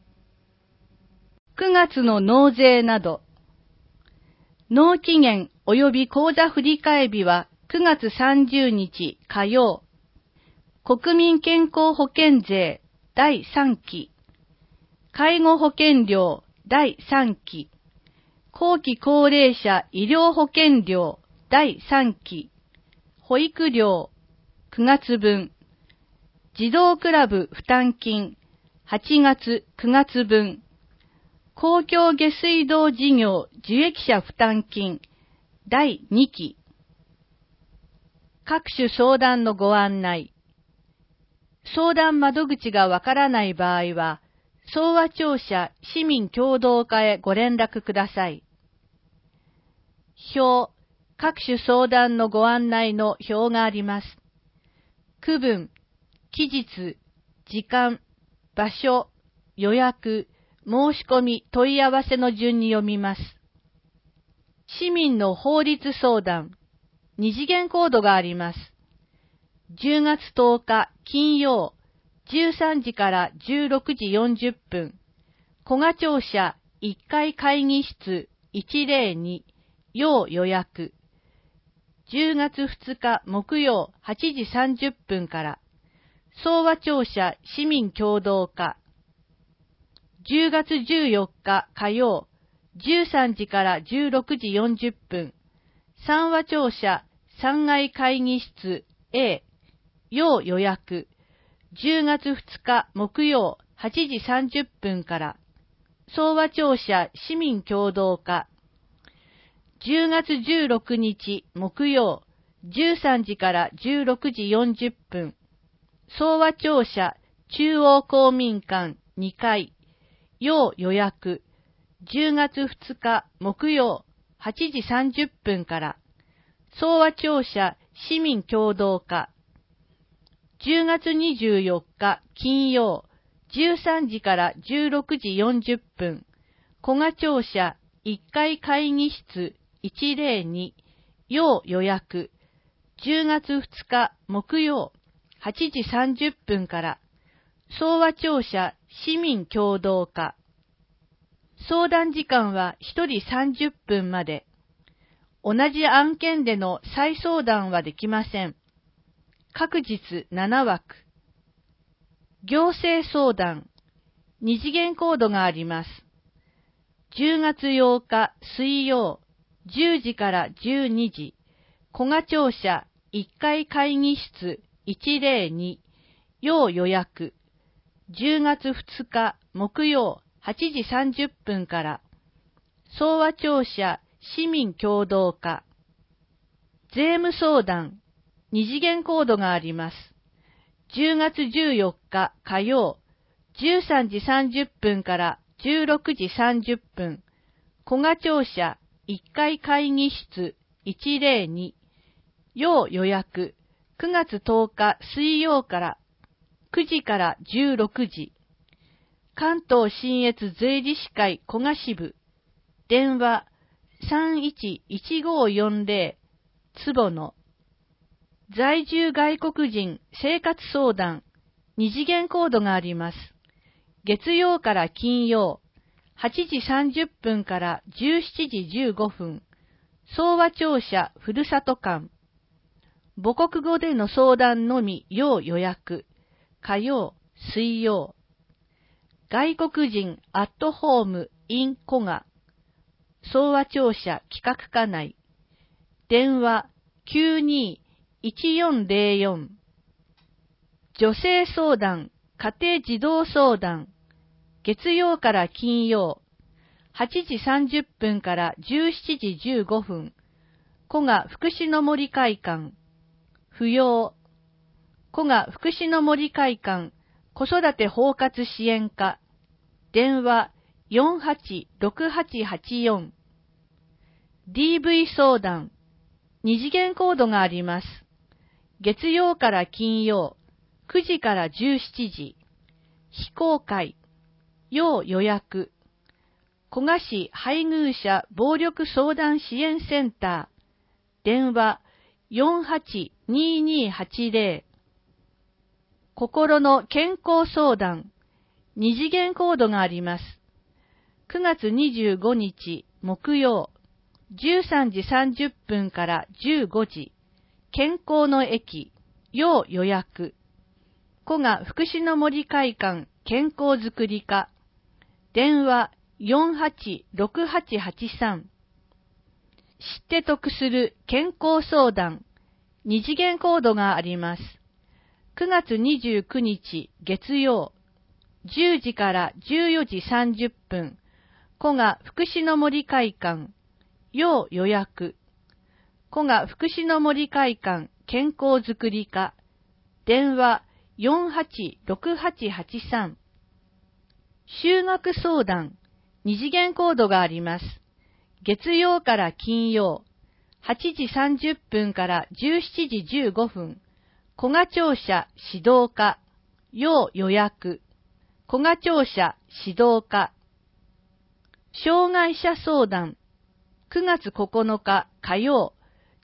くがつの納税など。納期限及び口座振替日はくがつさんじゅうにち火曜。国民健康保険税だいさんき。介護保険料だいさんき。後期高齢者医療保険料だいさんき。保育料くがつぶん。児童クラブ負担金はちがつくがつぶん。公共下水道事業受益者負担金だいにき。各種相談のご案内。相談窓口がわからない場合は、総和庁舎市民共同課へご連絡ください。表、各種相談のご案内の表があります。区分、期日、時間、場所、予約、申し込み、問い合わせの順に読みます。市民の法律相談。 二次元コードがあります。じゅうがつとおか金曜、じゅうさんじからじゅうろくじよんじゅっぷん、古賀庁舎いっかい会議室いちまるに、要予約。じゅうがつふつか木曜はちじさんじゅっぷんから、総和庁舎市民共同課。じゅうがつじゅうよっか火曜、じゅうさんじからじゅうろくじよんじゅっぷん、三和庁舎さんがい会議室 A、要予約。じゅうがつふつか木曜はちじさんじゅっぷんから、総和庁舎市民共同課。じゅうがつじゅうろくにち木曜、じゅうさんじからじゅうろくじよんじゅっぷん、総和庁舎中央公民館にかい、要予約。じゅうがつふつか木曜はちじさんじゅっぷんから、総和庁舎市民共同課。じゅうがつにじゅうよっか金曜、じゅうさんじからじゅうろくじよんじゅっぷん、古賀庁舎いっかい会議室いちまるに、要予約。じゅうがつふつか木曜はちじさんじゅっぷんから、総和庁舎市民共同課。相談時間はひとりさんじゅっぷんまで。同じ案件での再相談はできません。各日ななわく。行政相談。二次元コードがあります。じゅうがつようか水曜、じゅうじからじゅうにじ、古賀庁舎いっかい会議室いちまるに、要予約。じゅうがつふつか木曜はちじさんじゅっぷんから、総和庁舎市民共同課。税務相談。二次元コードがあります。じゅうがつじゅうよっか火曜、じゅうさんじさんじゅっぷんからじゅうろくじさんじゅっぷん、古賀庁舎いっかい会議室いちまるに、要予約。くがつとおか水曜からくじからじゅうろくじ、関東信越税理士会古賀支部、電話さんいちいちごよんぜろ、坪野。在住外国人生活相談、二次元コードがあります。月曜から金曜、はちじさんじゅっぷんからじゅうしちじじゅうごふん、総和庁舎ふるさと館。母国語での相談のみ要予約。火曜、水曜。外国人アットホーム in 古賀。総和庁舎企画課内。電話きゅうにいちよんぜろよん。女性相談、家庭児童相談。月曜から金曜、はちじさんじゅっぷんからじゅうしちじじゅうごふん。古賀福祉の森会館。扶養。古賀福祉の森会館子育て包括支援課。電話よんはちろくはちはちよん。ディーブイ 相談。二次元コードがあります。月曜から金曜、くじからじゅうしちじ。非公開。要予約。古賀市配偶者暴力相談支援センター。電話よんはちににはちぜろ。心の健康相談。二次元コードがあります。くがつにじゅうごにち木曜、じゅうさんじさんじゅっぷんからじゅうごじ。健康の駅。要予約。古賀福祉の森会館健康づくり課。電話よんはちろくはちはちさん。知って得する健康相談。二次元コードがあります。くがつにじゅうくにち月曜、じゅうじからじゅうよじさんじゅっぷん。古賀福祉の森会館。要予約。古賀福祉の森会館健康づくり課。電話よんはちろくはちはちさん。就学相談。二次元コードがあります。月曜から金曜、はちじさんじゅっぷんからじゅうしちじじゅうごふん。古賀庁舎指導課。要予約。古賀庁舎指導課。障害者相談。くがつここのか火曜、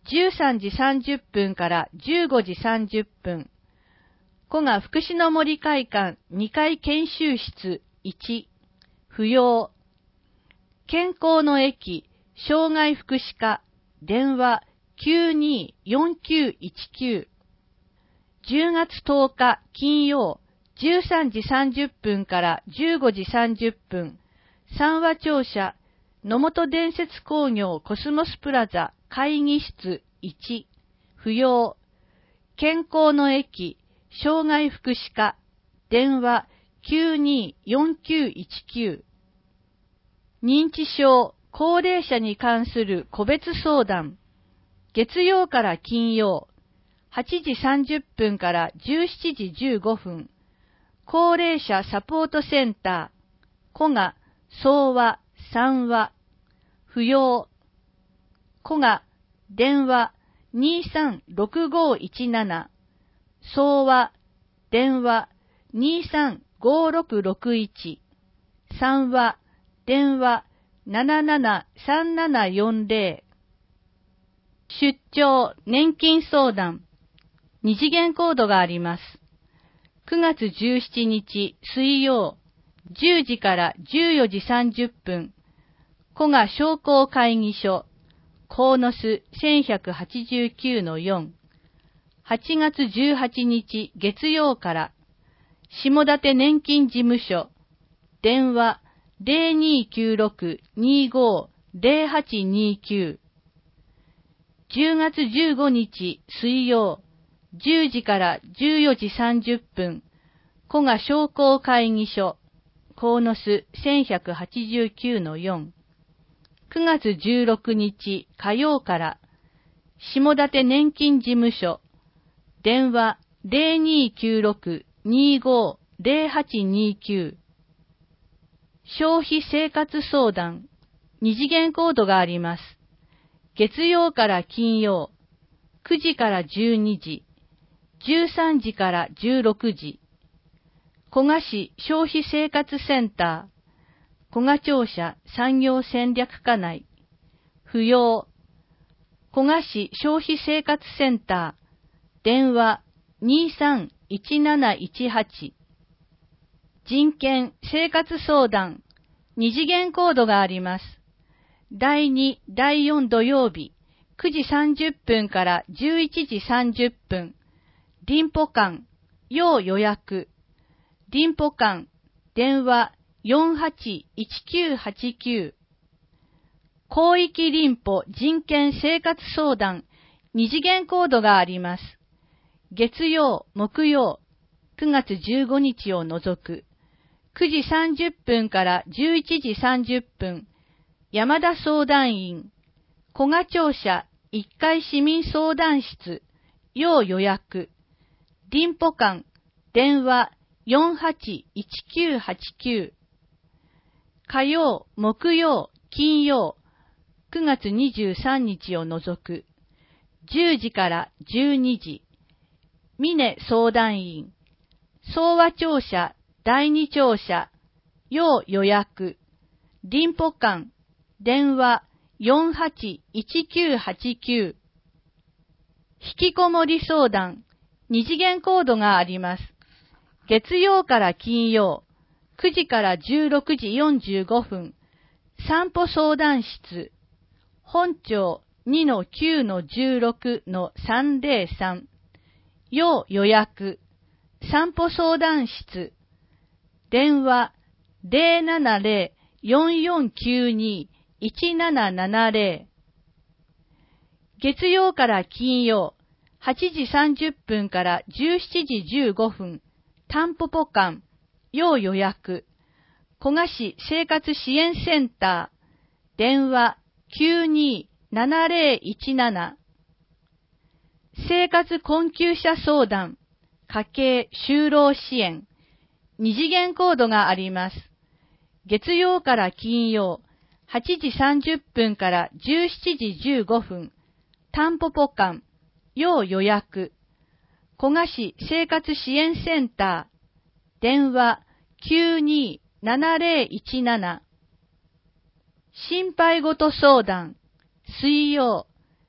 じゅうさんじさんじゅっぷんからじゅうごじさんじゅっぷん。古賀福祉の森会館にかい研修室いち、不要。健康の駅、障害福祉課、電話 きゅうにーよんきゅういちきゅう。じゅうがつとおか金曜、じゅうさんじさんじゅっぷんからじゅうごじさんじゅっぷん、三和庁舎、野本伝説工業コスモスプラザ会議室いち、不要。健康の駅、障害福祉課、電話 きゅうにーよんきゅういちきゅう。認知症、高齢者に関する個別相談。月曜から金曜、はちじさんじゅっぷんからじゅうしちじじゅうごふん。高齢者サポートセンター、古賀、総和、三和。不要。古賀、電話にさんろくごいちなな。総和、電話にさんごろくろくいち。三和、電話ななななさんななよんぜろ。出張、年金相談。二次元コードがあります。くがつじゅうしちにち水曜、じゅうじからじゅうよじさんじゅっぷん。古賀商工会議所、鴻巣せんひゃくはちじゅうきゅうのよん。はちがつじゅうはちにち月曜から、下館年金事務所、電話ゼロにーきゅうろくにーごーゼロはちにーきゅう。じゅうがつじゅうごにち水曜、じゅうじからじゅうよじさんじゅっぷん、古賀商工会議所、鴻巣せんひゃくはちじゅうきゅうのよん。くがつじゅうろくにち火曜から、下館年金事務所、電話ゼロにーきゅうろくにーごーゼロはちにーきゅう。消費生活相談、二次元コードがあります。月曜から金曜、くじからじゅうにじ、じゅうさんじからじゅうろくじ。古賀市消費生活センター、古賀庁舎産業戦略課内。不要。古賀市消費生活センター、電話にさんいちなないちはち。人権生活相談、二次元コードがあります。だいに、だいよん土曜日、くじさんじゅっぷんからじゅういちじさんじゅっぷん。臨歩館、要予約。臨歩館、電話よんはちいちきゅうはちきゅう。広域臨歩人権生活相談、二次元コードがあります。月曜、木曜、くがつじゅうごにちを除く。くじさんじゅっぷんからじゅういちじさんじゅっぷん、山田相談員、古賀庁舎いっかい市民相談室、要予約、臨歩館、電話よんはちいちきゅうはちきゅう。火曜、木曜、金曜、くがつにじゅうさんにちを除く、じゅうじからじゅうにじ、峰相談員、総和庁舎だいに庁舎、要予約、臨歩館、電話よんはちいちきゅうはちきゅう。引きこもり相談、二次元コードがあります。月曜から金曜、くじからじゅうろくじよんじゅうごふん、散歩相談室、本庁 にのきゅうのじゅうろくのさんぜろさん、要予約、散歩相談室、電話ゼロななゼロよんよんきゅうにいちななななゼロ。月曜から金曜、はちじさんじゅっぷんからじゅうしちじじゅうごふん、タンポポ館、要予約、古賀市生活支援センター、電話きゅうにななゼロいちなな。生活困窮者相談、家計就労支援、二次元コードがあります。月曜から金曜、はちじさんじゅっぷんからじゅうしちじじゅうごふん、タンポポ館、要予約、古賀市生活支援センター、電話きゅうにななゼロいちなな。心配事相談、水曜、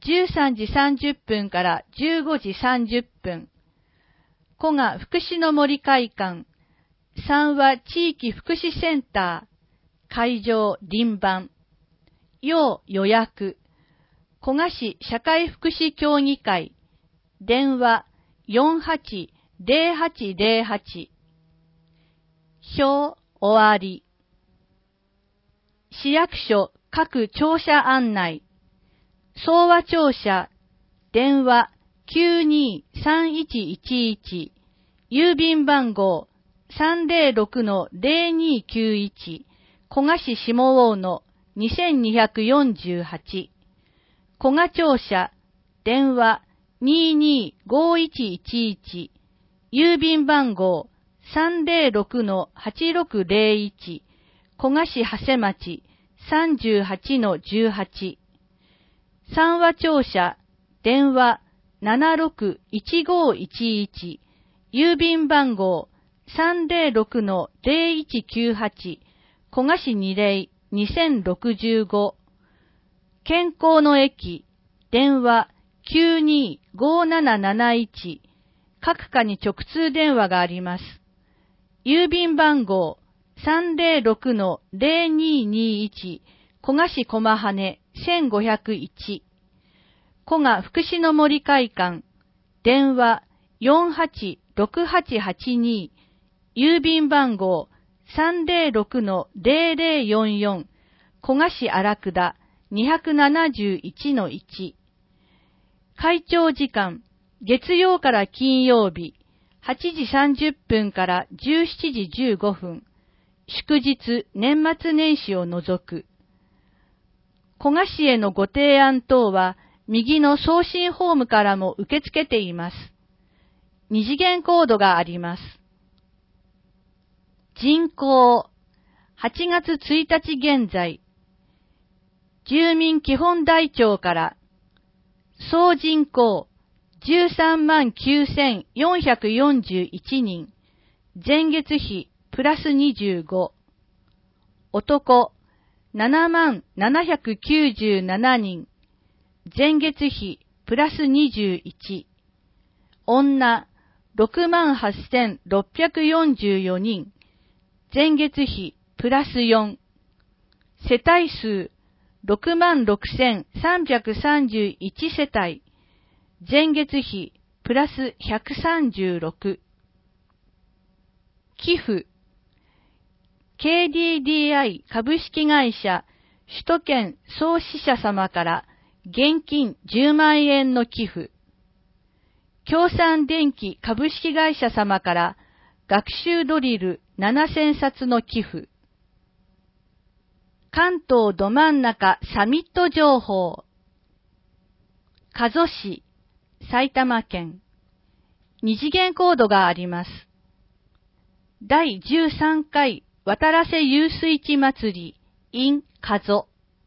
じゅうさんじさんじゅっぷんからじゅうごじさんじゅっぷん。古賀福祉の森会館、三和地域福祉センター、会場輪番。要予約。古賀市社会福祉協議会、電話 よんはちゼロはちゼロはち。表終わり。市役所各庁舎案内。総和庁舎、電話 きゅうにさんいちいちいち、郵便番号 さんぜろろくのぜろにきゅういち、古賀市下大野にせんにひゃくよんじゅうはち。古賀庁舎、電話 ににごいちいちいち、郵便番号 さんぜろろくのはちろくぜろいち、古賀市長谷町 さんじゅうはちのじゅうはち。三和庁舎、電話 ななろくいちごいちいち、郵便番号 さんぜろろくのぜろいちきゅうはち、古賀市二嶺にせんろくじゅうご。健康の駅、電話 きゅうにごなななないち、各課に直通電話があります。郵便番号 さんぜろろくのぜろににいち、古賀市駒羽せんごひゃくいち。古賀福祉の森会館、電話 よんはちろくはちはちに、郵便番号 さんぜろろくのぜろぜろよんよん、古賀市荒倉にひゃくななじゅういちのいち。会長時間、月曜から金曜日、はちじさんじゅっぷんからじゅうしちじじゅうごふん、祝日、年末年始を除く。古賀市へのご提案等は、右の送信フォームからも受け付けています。二次元コードがあります。人口、はちがつついたち現在、住民基本台帳から、総人口じゅうさんまんきゅうせんよんひゃくよんじゅういちにん、前月比プラスにじゅうご、男ななまんななひゃくきゅうじゅうななにん、前月比プラスにじゅういち、女ろくまんはっせんろっぴゃくよんじゅうよにん、前月比プラスよん、世帯数ろくまんろくせんさんびゃくさんじゅういち世帯、前月比プラスひゃくさんじゅうろく。寄付 ケーディーディーアイ 株式会社首都圏創始者様から現金じゅうまんえんの寄付。京産電機株式会社様から学習ドリルななせんさつの寄付。関東ど真ん中サミット情報。加須市、埼玉県。二次元コードがあります。だいじゅうさんかい渡良瀬遊水地祭り in 加須。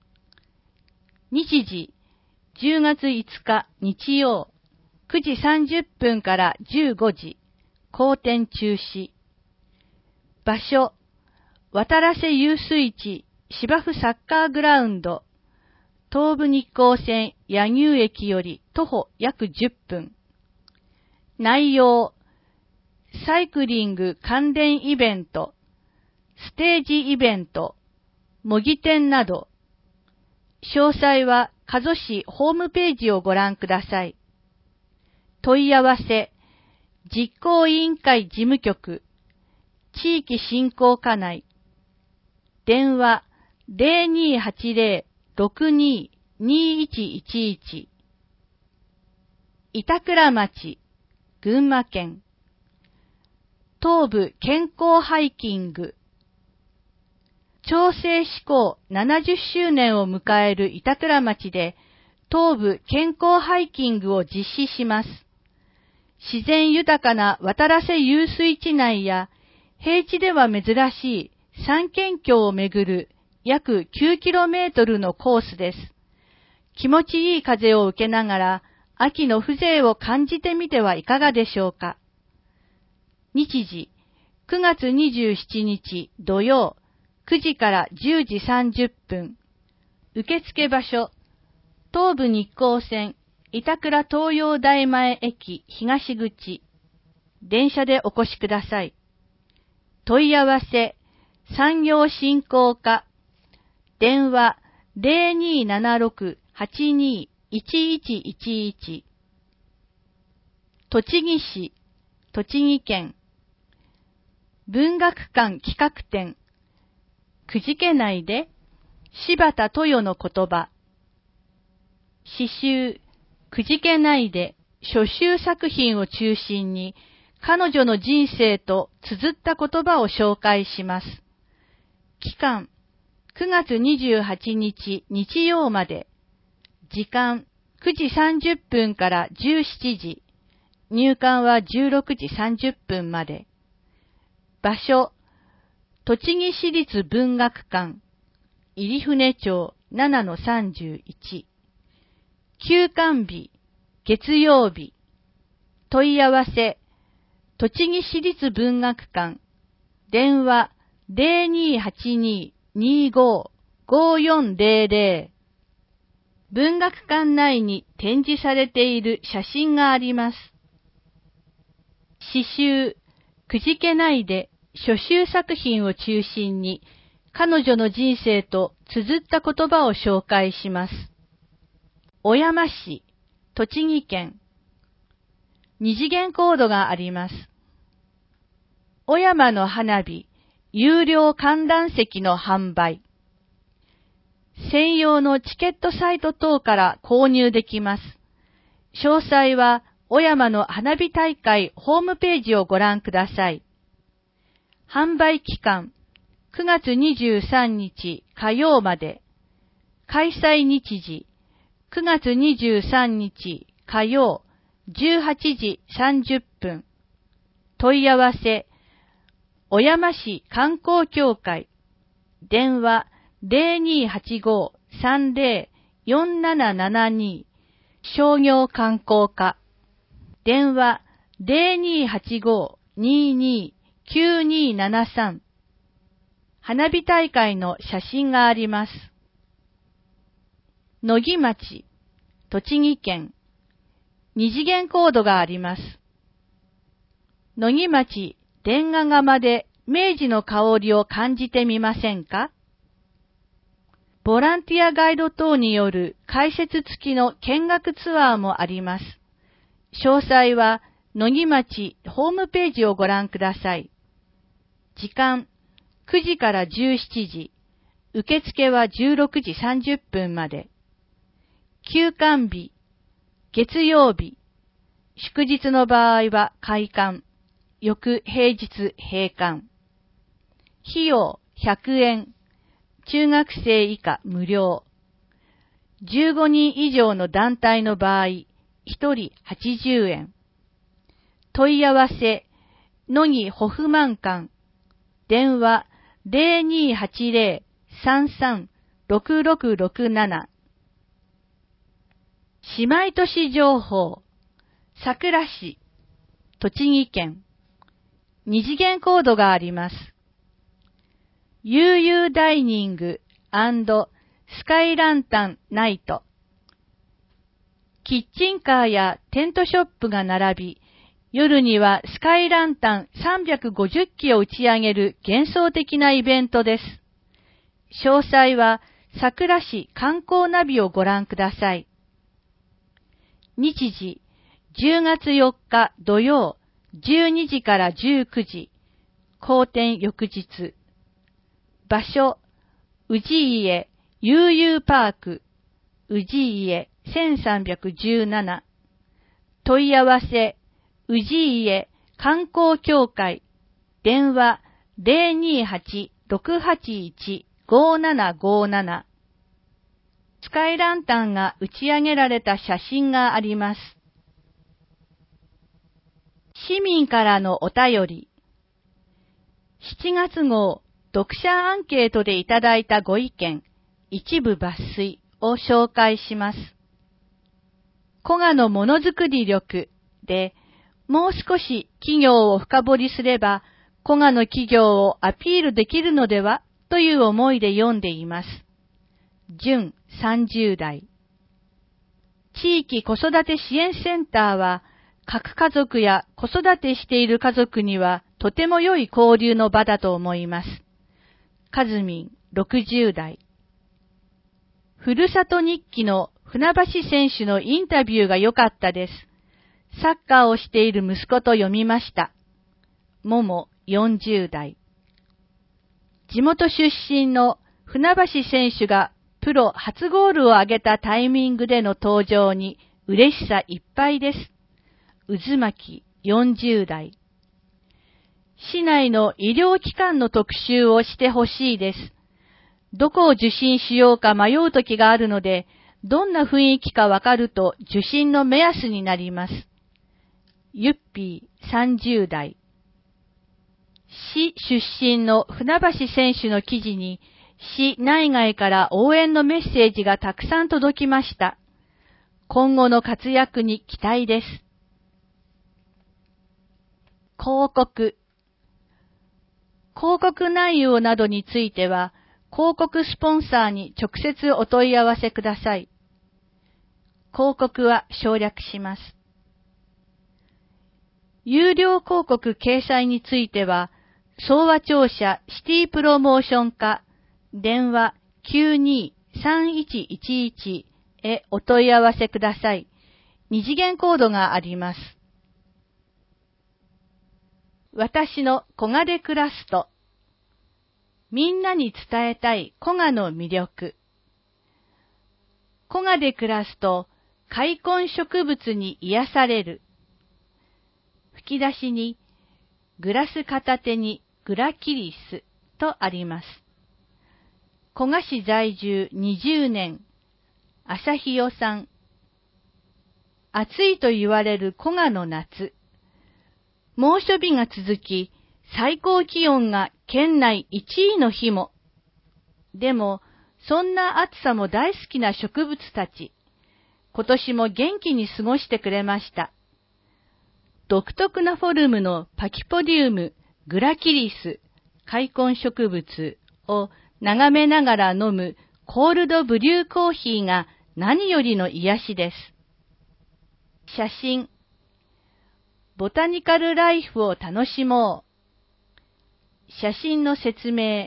日時、じゅうがついつか日曜、くじさんじゅっぷんからじゅうごじ、公展中止。場所、渡良瀬遊水地芝生サッカーグラウンド、東武日光線柳生駅より徒歩約じゅっぷん。内容、サイクリング関連イベント、ステージイベント、模擬店など。詳細は加須市ホームページをご覧ください。問い合わせ、実行委員会事務局、地域振興課内、電話ゼロにはちゼロ ろくに にいちいちいち。板倉町、群馬県。東部健康ハイキング。町制施行ななじゅっしゅうねんを迎える板倉町で、東部健康ハイキングを実施します。自然豊かな渡良瀬遊水地内や、平地では珍しい三県境を巡る約 きゅうキロメートル のコースです。気持ちいい風を受けながら、秋の風情を感じてみてはいかがでしょうか。日時、くがつにじゅうしちにち土曜、くじからじゅうじさんじゅっぷん。受付場所、 東武日光線板倉東洋台前駅東口、電車でお越しください。問い合わせ、産業振興課、電話 ゼロにーななろく はちにー いちいちいちいち。栃木市、栃木県、文学館企画展、くじけないで、柴田豊の言葉、詩集、くじけないで、初集作品を中心に、彼女の人生と綴った言葉を紹介します。期間、くがつにじゅうはちにち日曜まで。時間、くじさんじゅっぷんからじゅうしちじ。入館はじゅうろくじさんじゅっぷんまで。場所、栃木市立文学館、入船町 ななのさんじゅういち。休館日、月曜日。問い合わせ、栃木市立文学館、電話 ゼロにーはちにー にーごー ごーよんゼロゼロ。文学館内に展示されている写真があります。詩集、くじけないで初集作品を中心に彼女の人生と綴った言葉を紹介します。小山市、栃木県。二次元コードがあります。小山の花火、有料観覧席の販売。専用のチケットサイト等から購入できます。詳細は小山の花火大会ホームページをご覧ください。販売期間、くがつにじゅうさんにち火曜まで。開催日時、くがつにじゅうさんにち火曜じゅうはちじさんじゅっぷん。問い合わせ、小山市観光協会。電話ゼロにーはちごー さんゼロ よんななななに。商業観光課。電話ゼロにーはちごー にーにー きゅうにーななさん。花火大会の写真があります。野木町、栃木県。二次元コードがあります。野木町電話釜で明治の香りを感じてみませんか？ボランティアガイド等による解説付きの見学ツアーもあります。詳細は野木町ホームページをご覧ください。時間、くじからじゅうしちじ。受付はじゅうろくじさんじゅっぷんまで。休館日、月曜日。祝日の場合は開館。翌平日閉館。費用ひゃくえん。中学生以下無料。じゅうごにん以上の団体の場合、ひとりはちじゅうえん。問い合わせ、野木ホフマン館。電話ゼロにーはちゼロ さんさん ろくろくろくなな。姉妹都市情報。さくら市、栃木県。二次元コードがあります。悠々ダイニング&スカイランタンナイト。キッチンカーやテントショップが並び、夜にはスカイランタンさんびゃくごじゅっきを打ち上げる幻想的なイベントです。詳細は桜市観光ナビをご覧ください。日時、じゅうがつよっか土曜、じゅうにじからじゅうくじ。後天翌日。場所、宇治家悠々パーク、宇治家せんさんびゃくじゅうなな。問い合わせ、宇治家観光協会。電話ゼロにーはち ろくはちいち ごーななごーなな。スカイランタンが打ち上げられた写真があります。市民からのお便り。しちがつ号読者アンケートでいただいたご意見、一部抜粋を紹介します。古賀のものづくり力で、もう少し企業を深掘りすれば、古賀の企業をアピールできるのではという思いで読んでいます。純さんじゅうだい。 地域子育て支援センターは、各家族や子育てしている家族にはとても良い交流の場だと思います。かずみんろくじゅう代。ふるさと日記の船橋選手のインタビューが良かったです。サッカーをしている息子と読みました。ももよんじゅう代。地元出身の船橋選手がプロ初ゴールを挙げたタイミングでの登場に嬉しさいっぱいです。渦巻よんじゅう代。市内の医療機関の特集をしてほしいです。どこを受診しようか迷う時があるので、どんな雰囲気かわかると受診の目安になります。ゆっぴーさんじゅう代。市出身の船橋選手の記事に、市内外から応援のメッセージがたくさん届きました。今後の活躍に期待です。広告。広告内容などについては、広告スポンサーに直接お問い合わせください。広告は省略します。有料広告掲載については、総和庁舎シティプロモーション課、電話 きゅうにーさんいちいちいち へお問い合わせください。二次元コードがあります。私の古賀で暮らすと、みんなに伝えたい古賀の魅力。古賀で暮らすと、開墾植物に癒される。吹き出しに、グラス片手にグラキリスとあります。古賀市在住にじゅうねん、朝日代さん。暑いと言われる古賀の夏。猛暑日が続き、最高気温が県内いちいの日も。でも、そんな暑さも大好きな植物たち。今年も元気に過ごしてくれました。独特なフォルムのパキポディウム、グラキリス、開墾植物を眺めながら飲むコールドブリューコーヒーが何よりの癒しです。写真。ボタニカルライフを楽しもう。写真の説明。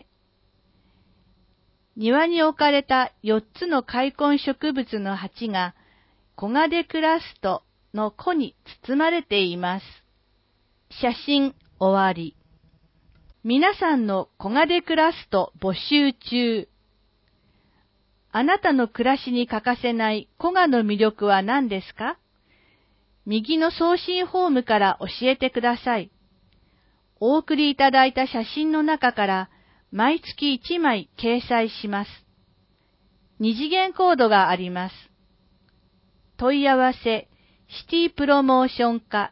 庭に置かれたよっつの開墾植物の鉢が、古賀で暮らすとの子に包まれています。写真終わり。皆さんの古賀で暮らすと募集中。あなたの暮らしに欠かせない古賀の魅力は何ですか？右の送信フォームから教えてください。お送りいただいた写真の中から毎月いちまい掲載します。二次元コードがあります。問い合わせ、シティプロモーション課。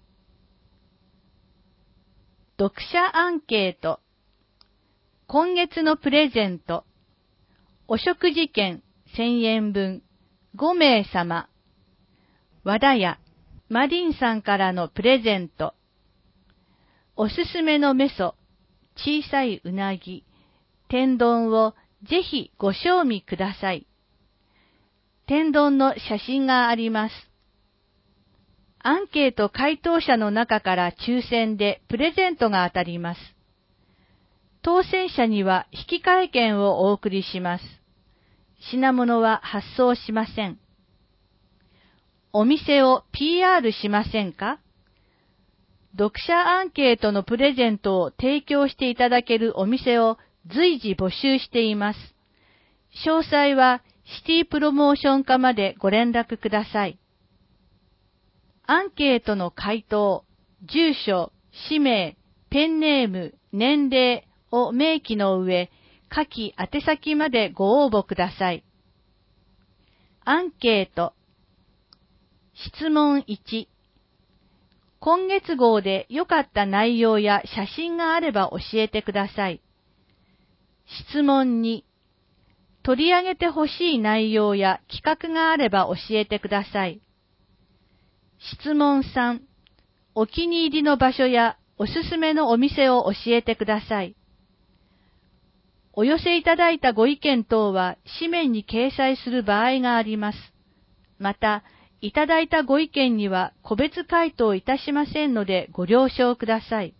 読者アンケート。今月のプレゼント。お食事券せんえんぶん、ごめいさま。和田屋、マリンさんからのプレゼント。おすすめの味噌、小さいうなぎ、天丼をぜひご賞味ください。天丼の写真があります。アンケート回答者の中から抽選でプレゼントが当たります。当選者には引換券をお送りします。品物は発送しません。お店を ピーアール しませんか？読者アンケートのプレゼントを提供していただけるお店を随時募集しています。詳細はシティプロモーション課までご連絡ください。アンケートの回答、住所、氏名、ペンネーム、年齢を明記の上、下記宛先までご応募ください。アンケート。質問いち。今月号で良かった内容や写真があれば教えてください。質問に。取り上げてほしい内容や企画があれば教えてください。質問さん。お気に入りの場所やおすすめのお店を教えてください。お寄せいただいたご意見等は紙面に掲載する場合があります。 また、いただいたご意見には個別回答いたしませんのでご了承ください。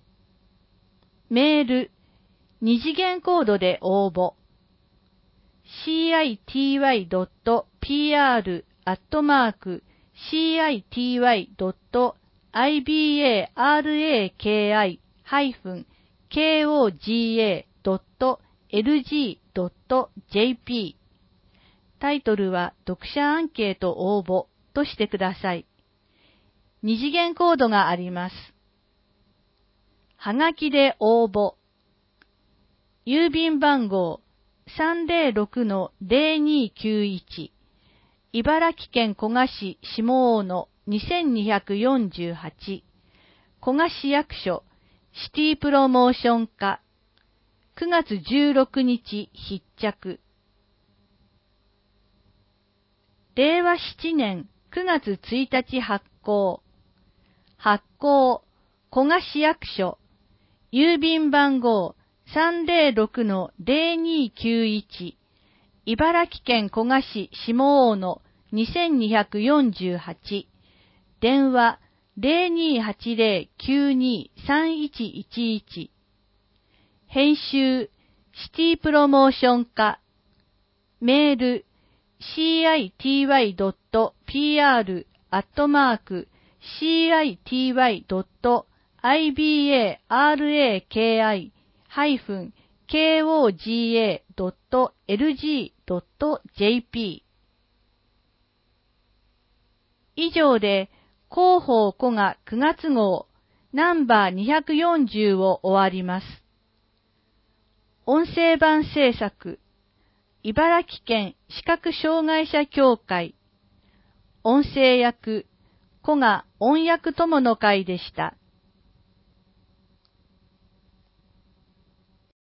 メール、二次元コードで応募。シーアイティーワイドットピーアール アットマーク シーアイティーワイドットアイビーエーアールエーケーアイ ハイフン ケーオージーエードットエルジードットジェーピー。タイトルは読者アンケート応募としてください。二次元コードがあります。はがきで応募。郵便番号 さんぜろろくのぜろにきゅういち 茨城県古河市下大野にせんにひゃくよんじゅうはち古河市役所シティプロモーション課くがつじゅうろくにち必着。れいわななねんくがつついたち発行。発行古河市役所郵便番号 さんぜろろくのぜろにきゅういち 茨城県古河市下大野にせんにひゃくよんじゅうはち電話 ゼロにはちゼロきゅうにさんいちいちいち 編集シティプロモーション課メール シーアイティーワイドットピーアール アットマーク シーアイティーワイドットアイビーエーアールエーケーアイ ハイフン ケーオージーエードットエルジードットジェーピー。以上で広報古賀くがつ号ナンバーにひゃくよんじゅうを終わります。音声版制作茨城県視覚障害者協会音声役古賀音訳友の会でした。